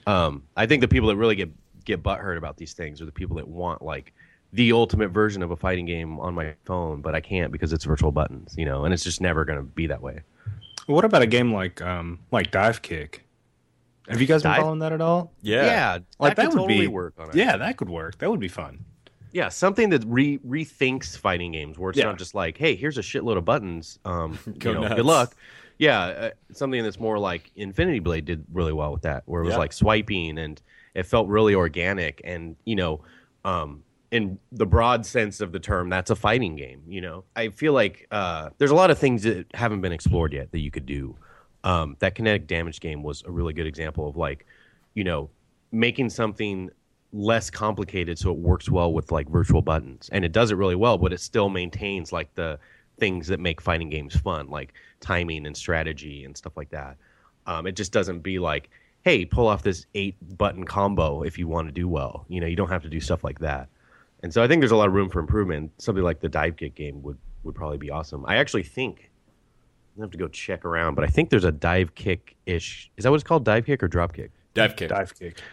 [SPEAKER 2] I think the people that really get butthurt about these things are the people that want like the ultimate version of a fighting game on my phone, but I can't because it's virtual buttons, you know, and it's just never going to be that way.
[SPEAKER 3] What about a game like Dive Kick? Have you guys been following that at all?
[SPEAKER 1] Yeah.
[SPEAKER 2] Like that
[SPEAKER 3] would
[SPEAKER 2] totally
[SPEAKER 3] be
[SPEAKER 2] work on it.
[SPEAKER 3] Yeah, that could work. That would be fun.
[SPEAKER 2] Yeah, something that rethinks fighting games, where it's not just like, hey, here's a shitload of buttons.
[SPEAKER 1] Go nuts.
[SPEAKER 2] Good luck. Yeah, something that's more like Infinity Blade did really well with that, where it was like swiping and it felt really organic. And, you know, in the broad sense of the term, that's a fighting game, you know? I feel like there's a lot of things that haven't been explored yet that you could do. That Kinetic Damage game was a really good example of like, you know, making something less complicated so it works well with like virtual buttons, and it does it really well, but it still maintains like the things that make fighting games fun, like timing and strategy and stuff like that. It just doesn't be like, hey, pull off this 8-button combo if you want to do well. You know, you don't have to do stuff like that. And so I think there's a lot of room for improvement. Something like the Dive Kick game would probably be awesome. I actually think I have to go check around, but I think there's a Dive Kick-ish. Is that what it's called, Dive Kick or Drop Kick?
[SPEAKER 1] Dive Kick.
[SPEAKER 3] Dive Kick.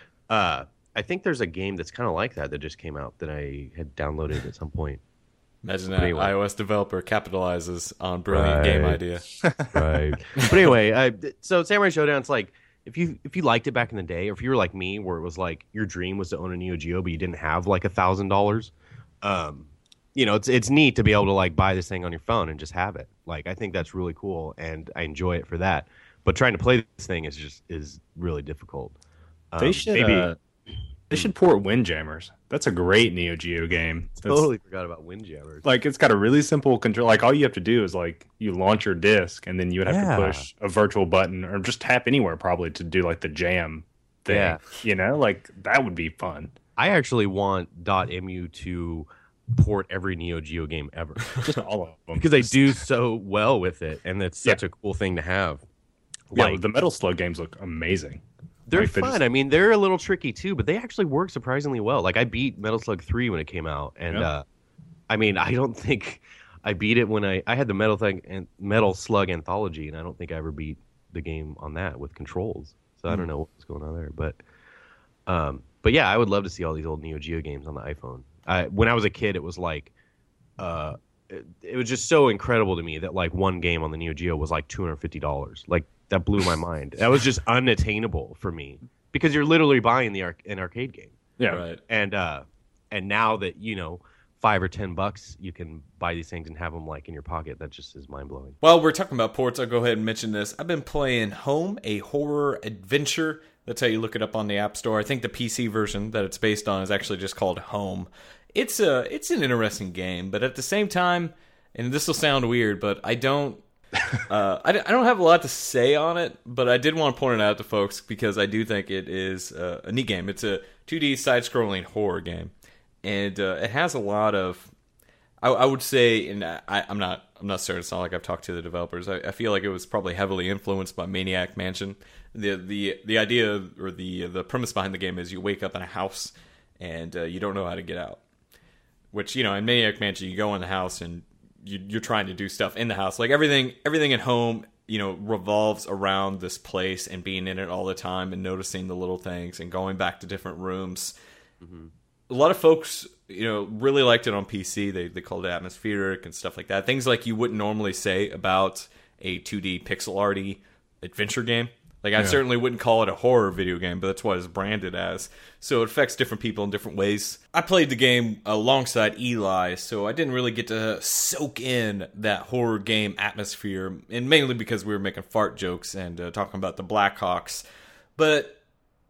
[SPEAKER 2] I think there's a game that's kind of like that just came out that I had downloaded at some point.
[SPEAKER 1] Imagine that iOS developer capitalizes on brilliant game idea.
[SPEAKER 2] Right. But anyway, so Samurai Showdown, it's like, if you liked it back in the day, or if you were like me, where it was like your dream was to own a Neo Geo, but you didn't have like $1,000, you know, it's neat to be able to like buy this thing on your phone and just have it. Like, I think that's really cool, and I enjoy it for that. But trying to play this thing is really difficult.
[SPEAKER 3] They should port Windjammers. That's a great Neo Geo game.
[SPEAKER 2] Totally forgot about Windjammers.
[SPEAKER 3] Like, it's got a really simple control. Like, all you have to do is like you launch your disc, and then you would have to push a virtual button or just tap anywhere probably to do like the jam thing.
[SPEAKER 2] Yeah.
[SPEAKER 3] You know, like that would be fun.
[SPEAKER 2] I actually want .mu to port every Neo Geo game ever.
[SPEAKER 3] Just all of them.
[SPEAKER 2] Because they do so well with it, and it's such a cool thing to have.
[SPEAKER 3] Yeah, the Metal Slug games look amazing.
[SPEAKER 2] They're
[SPEAKER 3] like,
[SPEAKER 2] fun. I mean, they're a little tricky too, but they actually work surprisingly well. Like, I beat Metal Slug 3 when it came out, and I mean, I don't think I beat it when I had the Metal Slug Anthology, and I don't think I ever beat the game on that with controls. So I don't know what's going on there, but yeah, I would love to see all these old Neo Geo games on the iPhone. When I was a kid, it was like, it was just so incredible to me that like one game on the Neo Geo was like $250. Like that blew my mind. That was just unattainable for me because you're literally buying an arcade game.
[SPEAKER 3] Yeah.
[SPEAKER 1] Right.
[SPEAKER 2] And now that $5 or $10, you can buy these things and have them like in your pocket. That just is mind blowing.
[SPEAKER 1] Well, we're talking about ports. I'll go ahead and mention this. I've been playing Home, a horror adventure. That's how you look it up on the App Store. I think the PC version that it's based on is actually just called Home. It's an interesting game, but at the same time, and this will sound weird, but I don't have a lot to say on it. But I did want to point it out to folks because I do think it is a neat game. It's a 2D side-scrolling horror game, and it has a lot of. I would say, and I'm not certain. It's not like I've talked to the developers. I feel like it was probably heavily influenced by Maniac Mansion. The idea or the premise behind the game is you wake up in a house and you don't know how to get out. Which, in Maniac Mansion, you go in the house and you're trying to do stuff in the house. Like everything at home, revolves around this place and being in it all the time and noticing the little things and going back to different rooms. Mm-hmm. A lot of folks, really liked it on PC. They called it atmospheric and stuff like that. Things like you wouldn't normally say about a 2D pixel arty adventure game. Like, I certainly wouldn't call it a horror video game, but that's what it's branded as. So it affects different people in different ways. I played the game alongside Eli, so I didn't really get to soak in that horror game atmosphere, and mainly because we were making fart jokes and talking about the Blackhawks. But,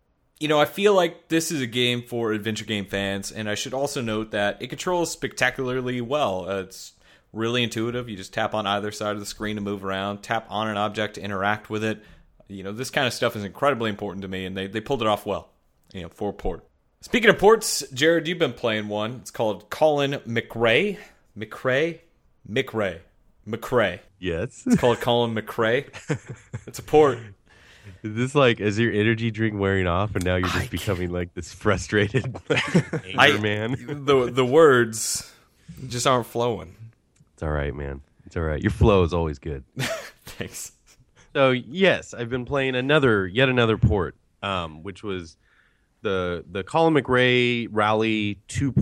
[SPEAKER 1] I feel like this is a game for adventure game fans, and I should also note that it controls spectacularly well. It's really intuitive. You just tap on either side of the screen to move around, tap on an object to interact with it. This kind of stuff is incredibly important to me, and they pulled it off well, for a port. Speaking of ports, Jared, you've been playing one. It's called Colin McRae. McRae.
[SPEAKER 2] Yes.
[SPEAKER 1] It's called Colin McRae. It's a port.
[SPEAKER 2] Is this like, is your energy drink wearing off, and now you're just becoming like this frustrated anger man?
[SPEAKER 1] The words just aren't flowing.
[SPEAKER 2] It's all right, man. It's all right. Your flow is always good.
[SPEAKER 1] Thanks.
[SPEAKER 2] So yes, I've been playing yet another port, which was the Colin McRae Rally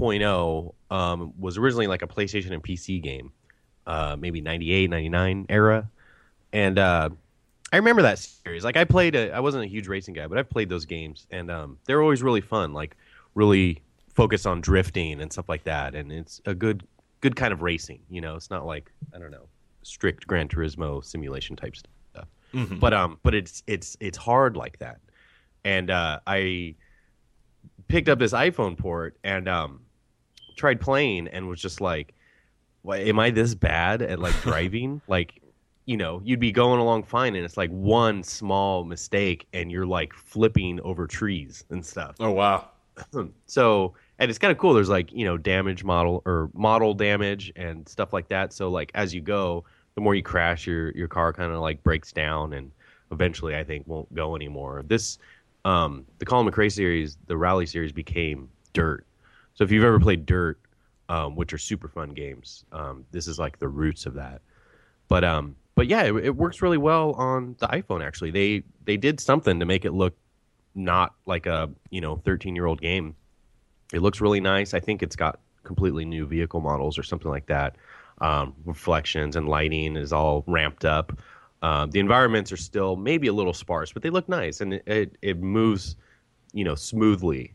[SPEAKER 2] 2.0. Was originally like a PlayStation and PC game, maybe 98, 99 era, and I remember that series. Like I wasn't a huge racing guy, but I've played those games, and they're always really fun. Like really focused on drifting and stuff like that, and it's a good kind of racing. It's not like, I don't know, strict Gran Turismo simulation type stuff. Mm-hmm. But it's hard like that, and I picked up this iPhone port and tried playing and was just like, am I this bad at like driving? Like, you'd be going along fine, and it's like one small mistake and you're like flipping over trees and stuff.
[SPEAKER 1] Oh wow.
[SPEAKER 2] So, and it's kind of cool. There's like, damage model damage and stuff like that. So like as you go, the more you crash, your car kind of like breaks down, and eventually I think won't go anymore. This, the Colin McRae series, the Rally series became Dirt. So if you've ever played Dirt, which are super fun games, this is like the roots of that. But yeah, it works really well on the iPhone. Actually, they did something to make it look not like a 13-year-old game. It looks really nice. I think it's got completely new vehicle models or something like that. Reflections and lighting is all ramped up. The environments are still maybe a little sparse, but they look nice, and it moves, smoothly.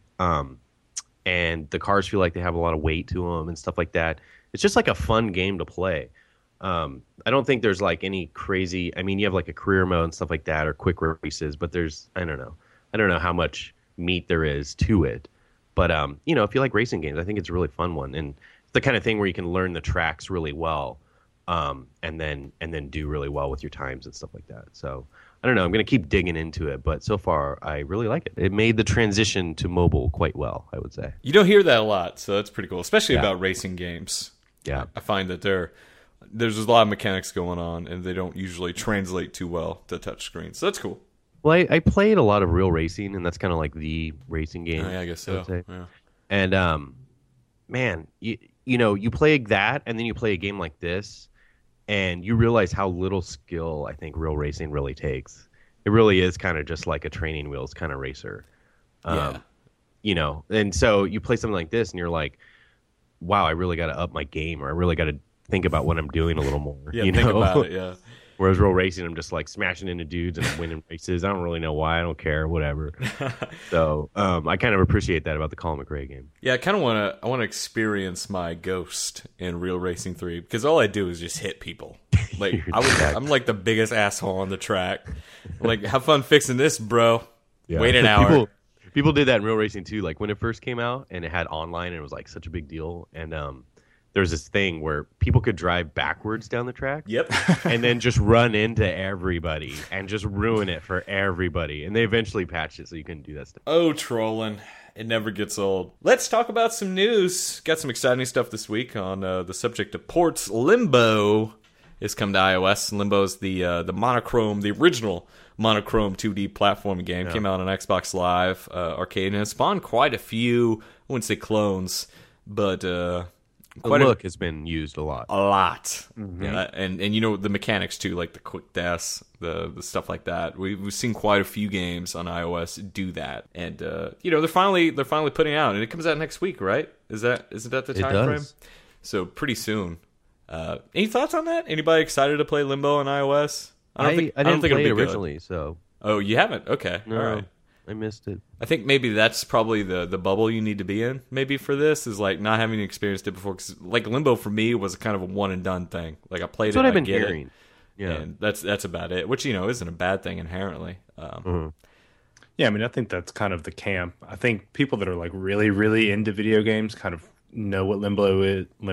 [SPEAKER 2] And the cars feel like they have a lot of weight to them and stuff like that. It's just like a fun game to play. I don't think there's like any crazy. I mean, you have like a career mode and stuff like that, or quick races, but I don't know how much meat there is to it. But if you like racing games, I think it's a really fun one, and the kind of thing where you can learn the tracks really well, and then do really well with your times and stuff like that. So I don't know. I'm going to keep digging into it, but so far I really like it. It made the transition to mobile quite well, I would say.
[SPEAKER 1] You don't hear that a lot, so that's pretty cool, especially about racing games.
[SPEAKER 2] Yeah,
[SPEAKER 1] I find that there's a lot of mechanics going on, and they don't usually translate too well to touch screens. So that's cool.
[SPEAKER 2] Well, I played a lot of real racing, and that's kind of like the racing game.
[SPEAKER 1] Yeah, I guess so. Yeah.
[SPEAKER 2] And man, you play that, and then you play a game like this, and you realize how little skill I think real racing really takes. It really is kind of just like a training wheels kind of racer. And so you play something like this, and you're like, wow, I really got to up my game, or I really got to think about what I'm doing a little more.
[SPEAKER 1] Yeah,
[SPEAKER 2] you
[SPEAKER 1] think
[SPEAKER 2] know?
[SPEAKER 1] about it, yeah.
[SPEAKER 2] Whereas Real Racing, I'm just like smashing into dudes and I'm winning races. I don't really know why. I don't care, whatever. So I kind of appreciate that about the Colin McRae game.
[SPEAKER 1] Yeah, I kind of want to experience my Ghost in Real Racing 3 because all I do is just hit people. Like I'm like the biggest asshole on the track. Like, have fun fixing this, bro.
[SPEAKER 2] Yeah.
[SPEAKER 1] Wait an hour.
[SPEAKER 2] People did that in Real Racing too. Like when it first came out and it had online and it was like such a big deal. And there was this thing where people could drive backwards down the track.
[SPEAKER 1] Yep.
[SPEAKER 2] And then just run into everybody and just ruin it for everybody. And they eventually patched it so you couldn't do that stuff.
[SPEAKER 1] Oh, trolling. It never gets old. Let's talk about some news. Got some exciting stuff this week on the subject of ports. Limbo has come to iOS. Limbo is the monochrome, the original monochrome 2D platform game. Yeah. Came out on Xbox Live Arcade, and it spawned quite a few, I wouldn't say clones, but...
[SPEAKER 2] the look has been used a lot.
[SPEAKER 1] Mm-hmm. Yeah, and you know the mechanics too, like the quick deaths, the stuff like that. We've seen quite a few games on iOS do that, and they're finally putting it out, and it comes out next week, right? Isn't that the time frame? So pretty soon. Any thoughts on that? Anybody excited to play Limbo on iOS?
[SPEAKER 2] I didn't play it originally, so.
[SPEAKER 1] Oh, you haven't? Okay,
[SPEAKER 2] no.
[SPEAKER 1] All right.
[SPEAKER 2] I missed it.
[SPEAKER 1] I think maybe that's probably the bubble you need to be in. Maybe for this is like not having experienced it before. Because like Limbo for me was kind of a one and done thing. Like I played
[SPEAKER 2] that's
[SPEAKER 1] it,
[SPEAKER 2] what I've been
[SPEAKER 1] get
[SPEAKER 2] hearing.
[SPEAKER 1] It,
[SPEAKER 2] yeah,
[SPEAKER 1] and that's about it. Which isn't a bad thing inherently.
[SPEAKER 3] Yeah, I mean I think that's kind of the camp. I think people that are like really really into video games kind of know what Limbo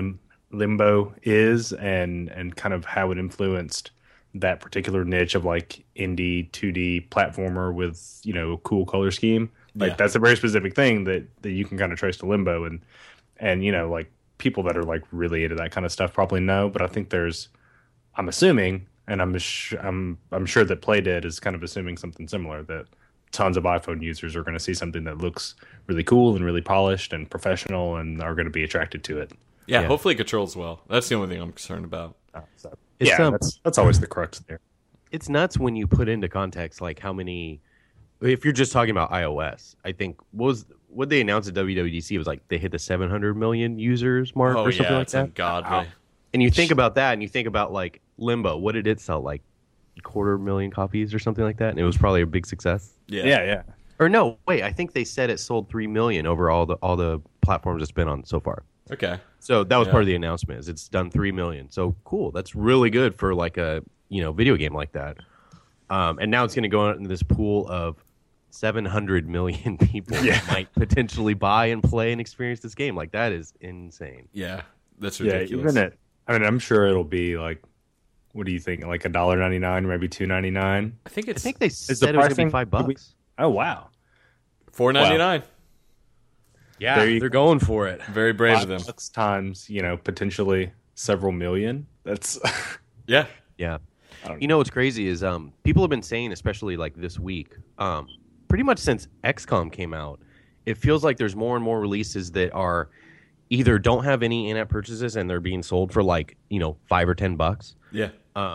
[SPEAKER 3] is and kind of how it influenced that particular niche of like indie 2D platformer with, a cool color scheme. Like that's a very specific thing that you can kind of trace to Limbo and like people that are like really into that kind of stuff probably know, but I think I'm assuming, and I'm sure that Playdead is kind of assuming something similar, that tons of iPhone users are going to see something that looks really cool and really polished and professional and are going to be attracted to it.
[SPEAKER 1] Yeah, hopefully it controls well. That's the only thing I'm concerned about.
[SPEAKER 3] That's always the crux there.
[SPEAKER 2] It's nuts when you put into context like how many. If you're just talking about iOS, I think what they announced at WWDC was like they hit the 700 million users mark or something like that.
[SPEAKER 1] Ungodly.
[SPEAKER 2] And you think about that, and you think about like Limbo. What did it sell? Like 250,000 copies or something like that, and it was probably a big success.
[SPEAKER 3] Yeah.
[SPEAKER 2] Or no, wait, I think they said it sold 3 million over all the platforms it's been on so far.
[SPEAKER 1] Okay.
[SPEAKER 2] So that was part of the announcement. Is it's done 3 million. So cool. That's really good for like a video game like that. And now it's going to go into this pool of 700 million people that might potentially buy and play and experience this game. Like that is insane.
[SPEAKER 1] Yeah, that's ridiculous.
[SPEAKER 3] Yeah, I'm sure it'll be like, what do you think? Like $1.99, maybe $2.99.
[SPEAKER 1] I think
[SPEAKER 2] they said it was going to be $5.
[SPEAKER 3] Oh wow,
[SPEAKER 1] $4.99.
[SPEAKER 3] Wow.
[SPEAKER 2] Yeah, they're going for it.
[SPEAKER 1] Very brave of them.
[SPEAKER 3] Times, potentially several million. That's
[SPEAKER 1] yeah.
[SPEAKER 2] You know what's crazy is people have been saying, especially like this week, pretty much since XCOM came out, it feels like there's more and more releases that are either don't have any in-app purchases and they're being sold for like $5 or $10.
[SPEAKER 1] Yeah.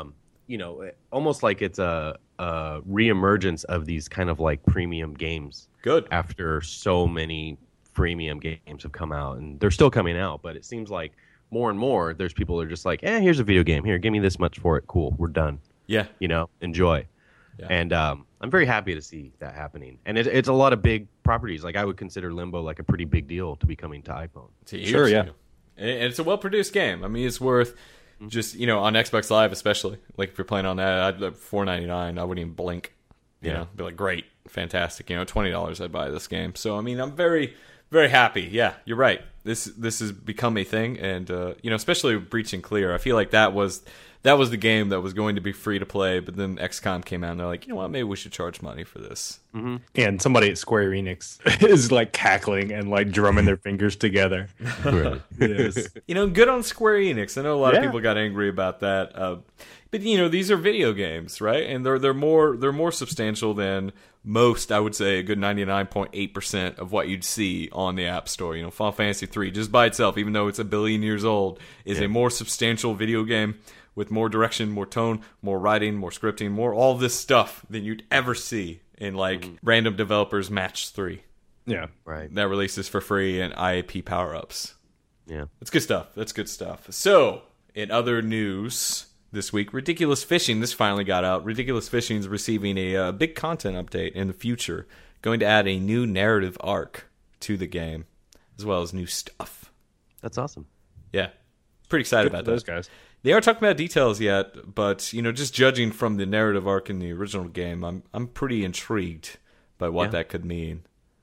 [SPEAKER 2] Almost like it's a reemergence of these kind of like premium games.
[SPEAKER 1] Good.
[SPEAKER 2] After so many freemium games have come out, and they're still coming out, but it seems like more and more there's people that are just like, here's a video game, here, give me this much for it, cool, we're done.
[SPEAKER 1] Yeah.
[SPEAKER 2] Enjoy. Yeah. And I'm very happy to see that happening, and it's a lot of big properties. Like I would consider Limbo like a pretty big deal to be coming to iPhone.
[SPEAKER 3] Sure, yeah.
[SPEAKER 1] And it's a well-produced game. I mean, it's worth just on Xbox Live especially, like if you're playing on that, I'd $4.99, I wouldn't even blink. Be like, great, fantastic, $20 I'd buy this game. So I mean, I'm very, very happy. Yeah, you're right. This has become a thing, and especially with Breach and Clear, I feel like that was the game that was going to be free to play, but then XCOM came out, and they're like, you know what, maybe we should charge money for this.
[SPEAKER 3] Mm-hmm. And somebody at Square Enix is like cackling and like drumming their fingers together.
[SPEAKER 2] Really?
[SPEAKER 3] Yes.
[SPEAKER 1] Good on Square Enix. I know a lot of people got angry about that. But these are video games, right? And they're more substantial than most. I would say a good 99.8% of what you'd see on the App Store. Final Fantasy 3 just by itself, even though it's a billion years old, is a more substantial video game with more direction, more tone, more writing, more scripting, more all this stuff than you'd ever see in like random developers Match 3.
[SPEAKER 3] Yeah,
[SPEAKER 2] right.
[SPEAKER 1] That releases for free and IAP power-ups.
[SPEAKER 2] Yeah.
[SPEAKER 1] That's good stuff. That's good stuff. So, in other news this week, Ridiculous Fishing, this finally got out. Ridiculous Fishing is receiving a big content update in the future, going to add a new narrative arc to the game, as well as new stuff.
[SPEAKER 2] That's awesome.
[SPEAKER 1] Yeah. Pretty excited about
[SPEAKER 3] those
[SPEAKER 1] that.
[SPEAKER 3] guys.
[SPEAKER 1] They aren't talking about details yet, but, just judging from the narrative arc in the original game, I'm pretty intrigued by what that could mean.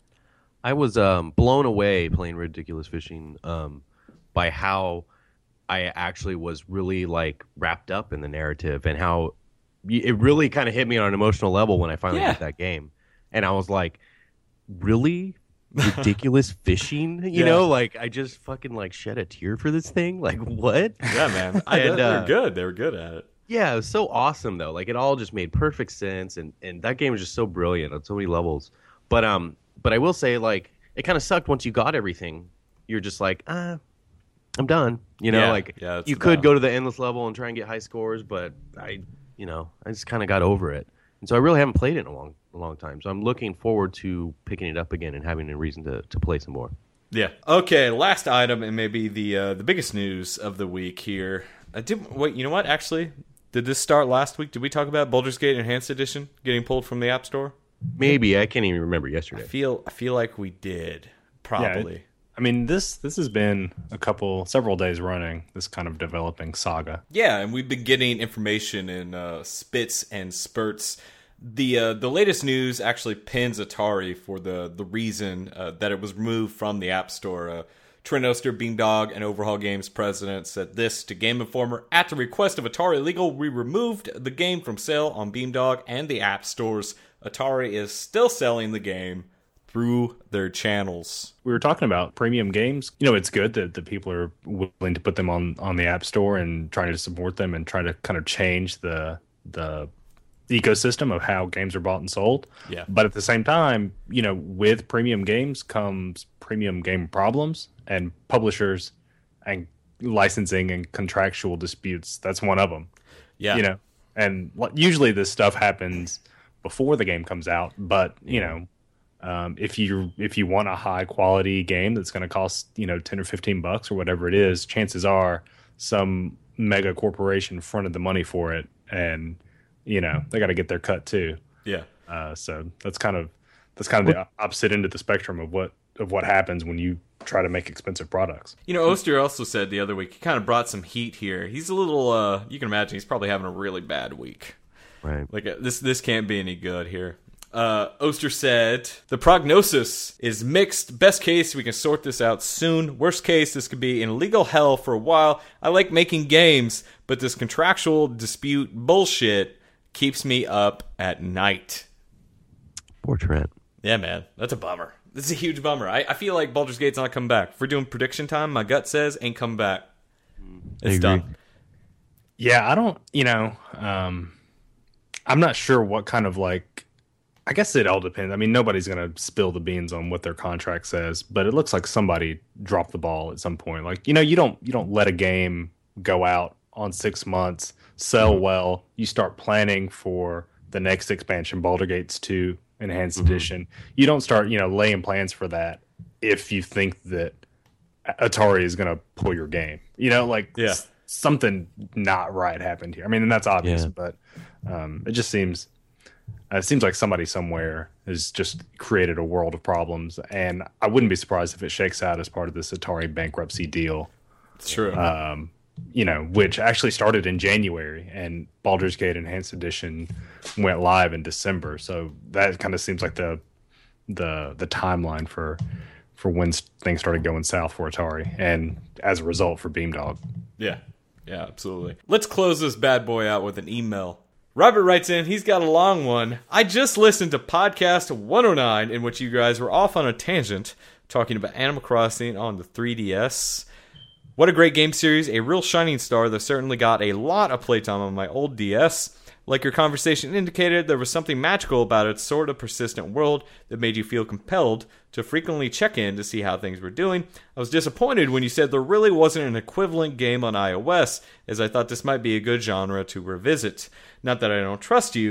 [SPEAKER 2] I was blown away playing Ridiculous Fishing by how I actually was really like wrapped up in the narrative and how it really kind of hit me on an emotional level when I finally beat that game. And I was like, really? Ridiculous Fishing? You know, like I just fucking like shed a tear for this thing. Like what?
[SPEAKER 1] Yeah, man. They were good. They were good at it.
[SPEAKER 2] Yeah, it was so awesome though. Like it all just made perfect sense, and that game was just so brilliant on so many levels. But I will say, like, it kind of sucked once you got everything. You're just like, I'm done. You know, you could go to the endless level and try and get high scores, but I just kind of got over it. And so I really haven't played it in a long time. So I'm looking forward to picking it up again and having a reason to play some more.
[SPEAKER 1] Yeah. Okay, last item, and maybe the biggest news of the week here. Wait, you know what? Actually, did this start last week? Did we talk about Baldur's Gate Enhanced Edition getting pulled from the App Store?
[SPEAKER 2] Maybe. I can't even remember yesterday.
[SPEAKER 1] I feel like we did. Probably.
[SPEAKER 3] Yeah, I mean, this has been several days running, this kind of developing saga.
[SPEAKER 1] Yeah, and we've been getting information in spits and spurts. The latest news actually pins Atari for the reason that it was removed from the App Store. Trent Oster, Beamdog, and Overhaul Games president said this to Game Informer. At the request of Atari Legal, we removed the game from sale on Beamdog and the App Stores. Atari is still selling the game through their channels.
[SPEAKER 3] We were talking about premium games. It's good that the people are willing to put them on the App Store and trying to support them and try to kind of change the ecosystem of how games are bought and sold.
[SPEAKER 1] Yeah.
[SPEAKER 3] But at the same time, with premium games comes premium game problems, and publishers and licensing and contractual disputes. That's one of them.
[SPEAKER 1] Yeah.
[SPEAKER 3] And usually this stuff happens before the game comes out, but if you want a high quality game that's going to cost $10 or $15 or whatever it is, chances are some mega corporation fronted the money for it, and they got to get their cut too.
[SPEAKER 1] Yeah.
[SPEAKER 3] So that's kind of the opposite end of the spectrum of what happens when you try to make expensive products.
[SPEAKER 1] Oster also said the other week, he kind of brought some heat here. He's a little, you can imagine he's probably having a really bad week.
[SPEAKER 2] Right.
[SPEAKER 1] Like this can't be any good here. Oster said, the prognosis is mixed. Best case, we can sort this out soon. Worst case, this could be in legal hell for a while. I like making games, but this contractual dispute bullshit keeps me up at night.
[SPEAKER 2] Poor Trent.
[SPEAKER 1] Yeah, man. That's a bummer. This is a huge bummer. I feel like Baldur's Gate's not coming back. If we're doing prediction time, my gut says ain't coming back. It's done.
[SPEAKER 3] Yeah, I don't, I'm not sure what kind of I guess it all depends. I mean, nobody's going to spill the beans on what their contract says, but it looks like somebody dropped the ball at some point. You don't let a game go out on 6 months, sell well. You start planning for the next expansion, Baldur's Gate 2 Enhanced Edition. You don't start, laying plans for that if you think that Atari is going to pull your game. Something not right happened here. I mean, and that's obvious, but it just seems like somebody somewhere has just created a world of problems, and I wouldn't be surprised if it shakes out as part of this Atari bankruptcy deal.
[SPEAKER 1] It's true.
[SPEAKER 3] Which actually started in January, and Baldur's Gate Enhanced Edition went live in December. So that kind of seems like the timeline for when things started going south for Atari, and as a result for Beamdog.
[SPEAKER 1] Yeah, absolutely. Let's close this bad boy out with an email. Robert writes in, he's got a long one. I just listened to podcast 109, in which you guys were off on a tangent talking about Animal Crossing on the 3DS. What a great game series, a real shining star that certainly got a lot of playtime on my old DS. Like your conversation indicated, there was something magical about its sort of persistent world that made you feel compelled to frequently check in to see how things were doing. I was disappointed when you said there really wasn't an equivalent game on iOS, as I thought this might be a good genre to revisit. Not that I don't trust you,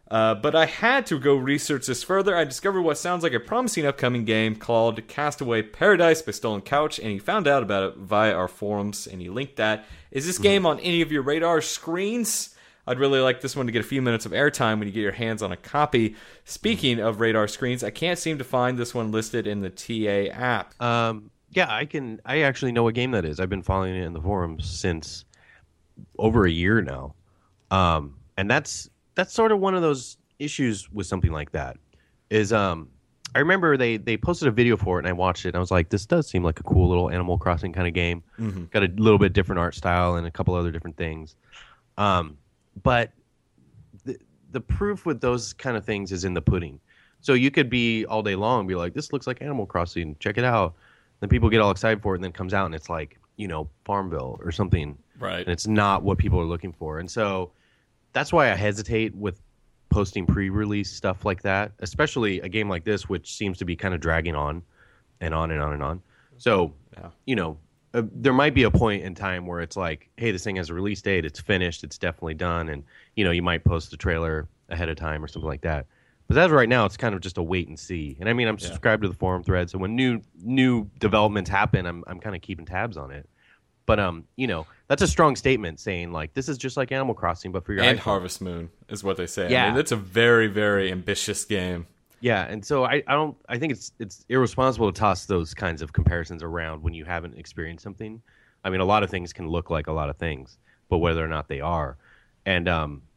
[SPEAKER 1] But I had to go research this further. I discovered what sounds like a promising upcoming game called Castaway Paradise by Stolen Couch, and he found out about it via our forums, and he linked that. Is this game on any of your radar screens? I'd really like this one to get a few minutes of airtime when you get your hands on a copy. Speaking of radar screens, I can't seem to find this one listed in the TA app.
[SPEAKER 2] Yeah, I actually know what game that is. I've been following it in the forums since over a year now. And that's sort of one of those issues with something like that. Is I remember they posted a video for it, and I watched it, and I was like, this does seem like a cool little Animal Crossing kind of game. Mm-hmm. Got a little bit different art style and a couple other different things. But the proof with those kind of things is in the pudding. So you could be all day long and be like, this looks like Animal Crossing, check it out. Then people get all excited for it, and then it comes out and it's like, Farmville or something.
[SPEAKER 1] Right.
[SPEAKER 2] And it's not what people are looking for. And so that's why I hesitate with posting pre-release stuff like that, especially a game like this, which seems to be kind of dragging on and on and on and on. So, there might be a point in time where it's like, hey, this thing has a release date, it's finished, it's definitely done, and you might post the trailer ahead of time or something like that. But as of right now, it's kind of just a wait and see. And I mean, I'm subscribed to the forum thread, so when new developments happen, I'm kind of keeping tabs on it. But that's a strong statement saying like this is just like Animal Crossing, but for your
[SPEAKER 1] and
[SPEAKER 2] iPhone.
[SPEAKER 1] Harvest Moon is what they say.
[SPEAKER 2] Yeah,
[SPEAKER 1] I mean, it's a very, very ambitious game.
[SPEAKER 2] Yeah, and so I think it's irresponsible to toss those kinds of comparisons around when you haven't experienced something. I mean, a lot of things can look like a lot of things, but whether or not they are, and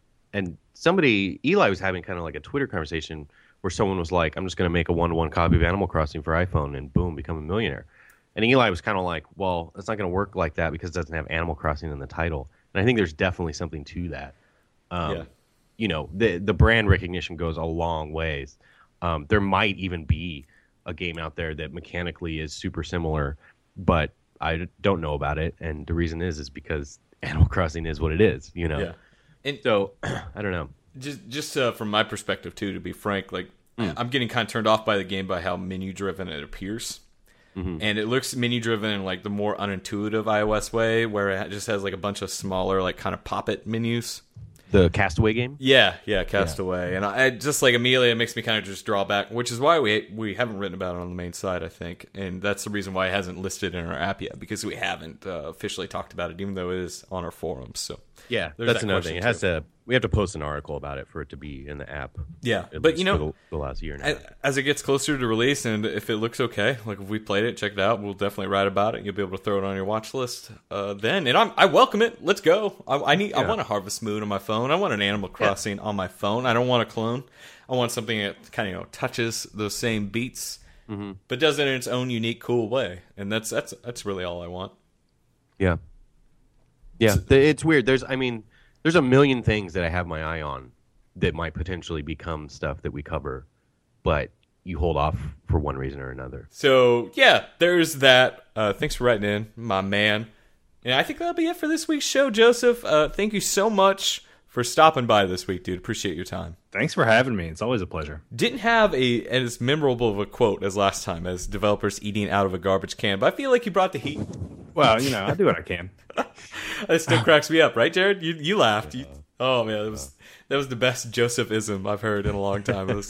[SPEAKER 2] Eli was having kind of like a Twitter conversation where someone was like, I'm just going to make a 1-to-1 copy of Animal Crossing for iPhone and boom, become a millionaire. And Eli was kind of like, well, it's not going to work like that because it doesn't have Animal Crossing in the title. And I think there's definitely something to that. The brand recognition goes a long ways. There might even be a game out there that mechanically is super similar, but I don't know about it. And the reason is because Animal Crossing is what it is,
[SPEAKER 1] Yeah. And
[SPEAKER 2] so I don't know.
[SPEAKER 1] Just from my perspective too, to be frank, like I'm getting kind of turned off by the game by how menu driven it appears. Mm-hmm. And it looks menu driven in like the more unintuitive iOS way, where it just has like a bunch of smaller, like kind of pop-it menus.
[SPEAKER 2] The Castaway game?
[SPEAKER 1] Yeah, Castaway. Yeah. And I just like immediately it makes me kind of just draw back, which is why we haven't written about it on the main site, I think. And that's the reason why it hasn't listed in our app yet, because we haven't officially talked about it, even though it is on our forums. So
[SPEAKER 2] yeah, that's another thing. We have to post an article about it for it to be in the app.
[SPEAKER 1] Yeah, but
[SPEAKER 2] for the last year now.
[SPEAKER 1] As it gets closer to release, and if it looks okay, like if we played it, check it out, we'll definitely write about it. You'll be able to throw it on your watch list then. And I welcome it. Let's go. I want a Harvest Moon on my phone. I want an Animal Crossing on my phone. I don't want a clone. I want something that kind of touches those same beats, but does it in its own unique, cool way. And that's really all I want.
[SPEAKER 2] Yeah. Yeah, it's weird. There's a million things that I have my eye on that might potentially become stuff that we cover, but you hold off for one reason or another.
[SPEAKER 1] So, yeah, there's that. Thanks for writing in, my man. And I think that'll be it for this week's show, Joseph. Thank you so much for stopping by this week, dude. Appreciate your time.
[SPEAKER 3] Thanks for having me. It's always a pleasure.
[SPEAKER 1] Didn't have as memorable of a quote as last time, as developers eating out of a garbage can, but I feel like you brought the heat.
[SPEAKER 3] Well, I do what I can.
[SPEAKER 1] It still cracks me up, right, Jared? You laughed. Oh man, that was the best Joseph-ism I've heard in a long time. It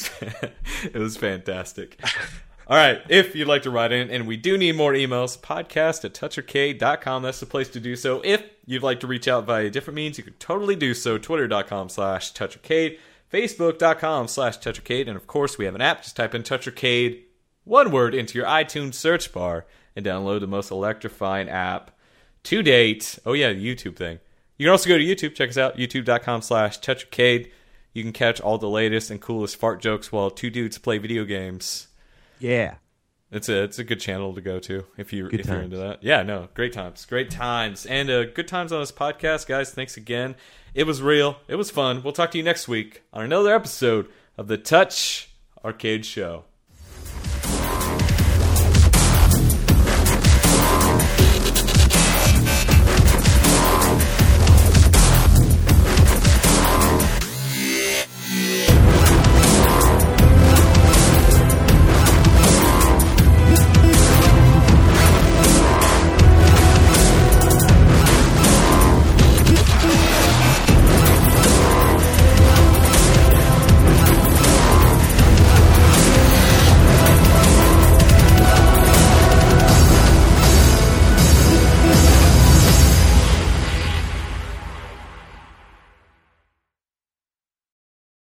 [SPEAKER 1] was fantastic. All right, if you'd like to write in, and we do need more emails, podcast@toucharcade.com. That's the place to do so. If you'd like to reach out via different means, you can totally do so. Twitter.com/toucharcade, Facebook.com/toucharcade, and of course we have an app. Just type in TouchArcade, one word, into your iTunes search bar and download the most electrifying app to date. Oh yeah, the YouTube thing. You can also go to YouTube. Check us out, youtube.com/TouchArcade. You can catch all the latest and coolest fart jokes while two dudes play video games.
[SPEAKER 2] Yeah.
[SPEAKER 1] It's a good channel to go to if you're into that. Yeah, no, great times. And good times on this podcast, guys. Thanks again. It was real. It was fun. We'll talk to you next week on another episode of the Touch Arcade Show.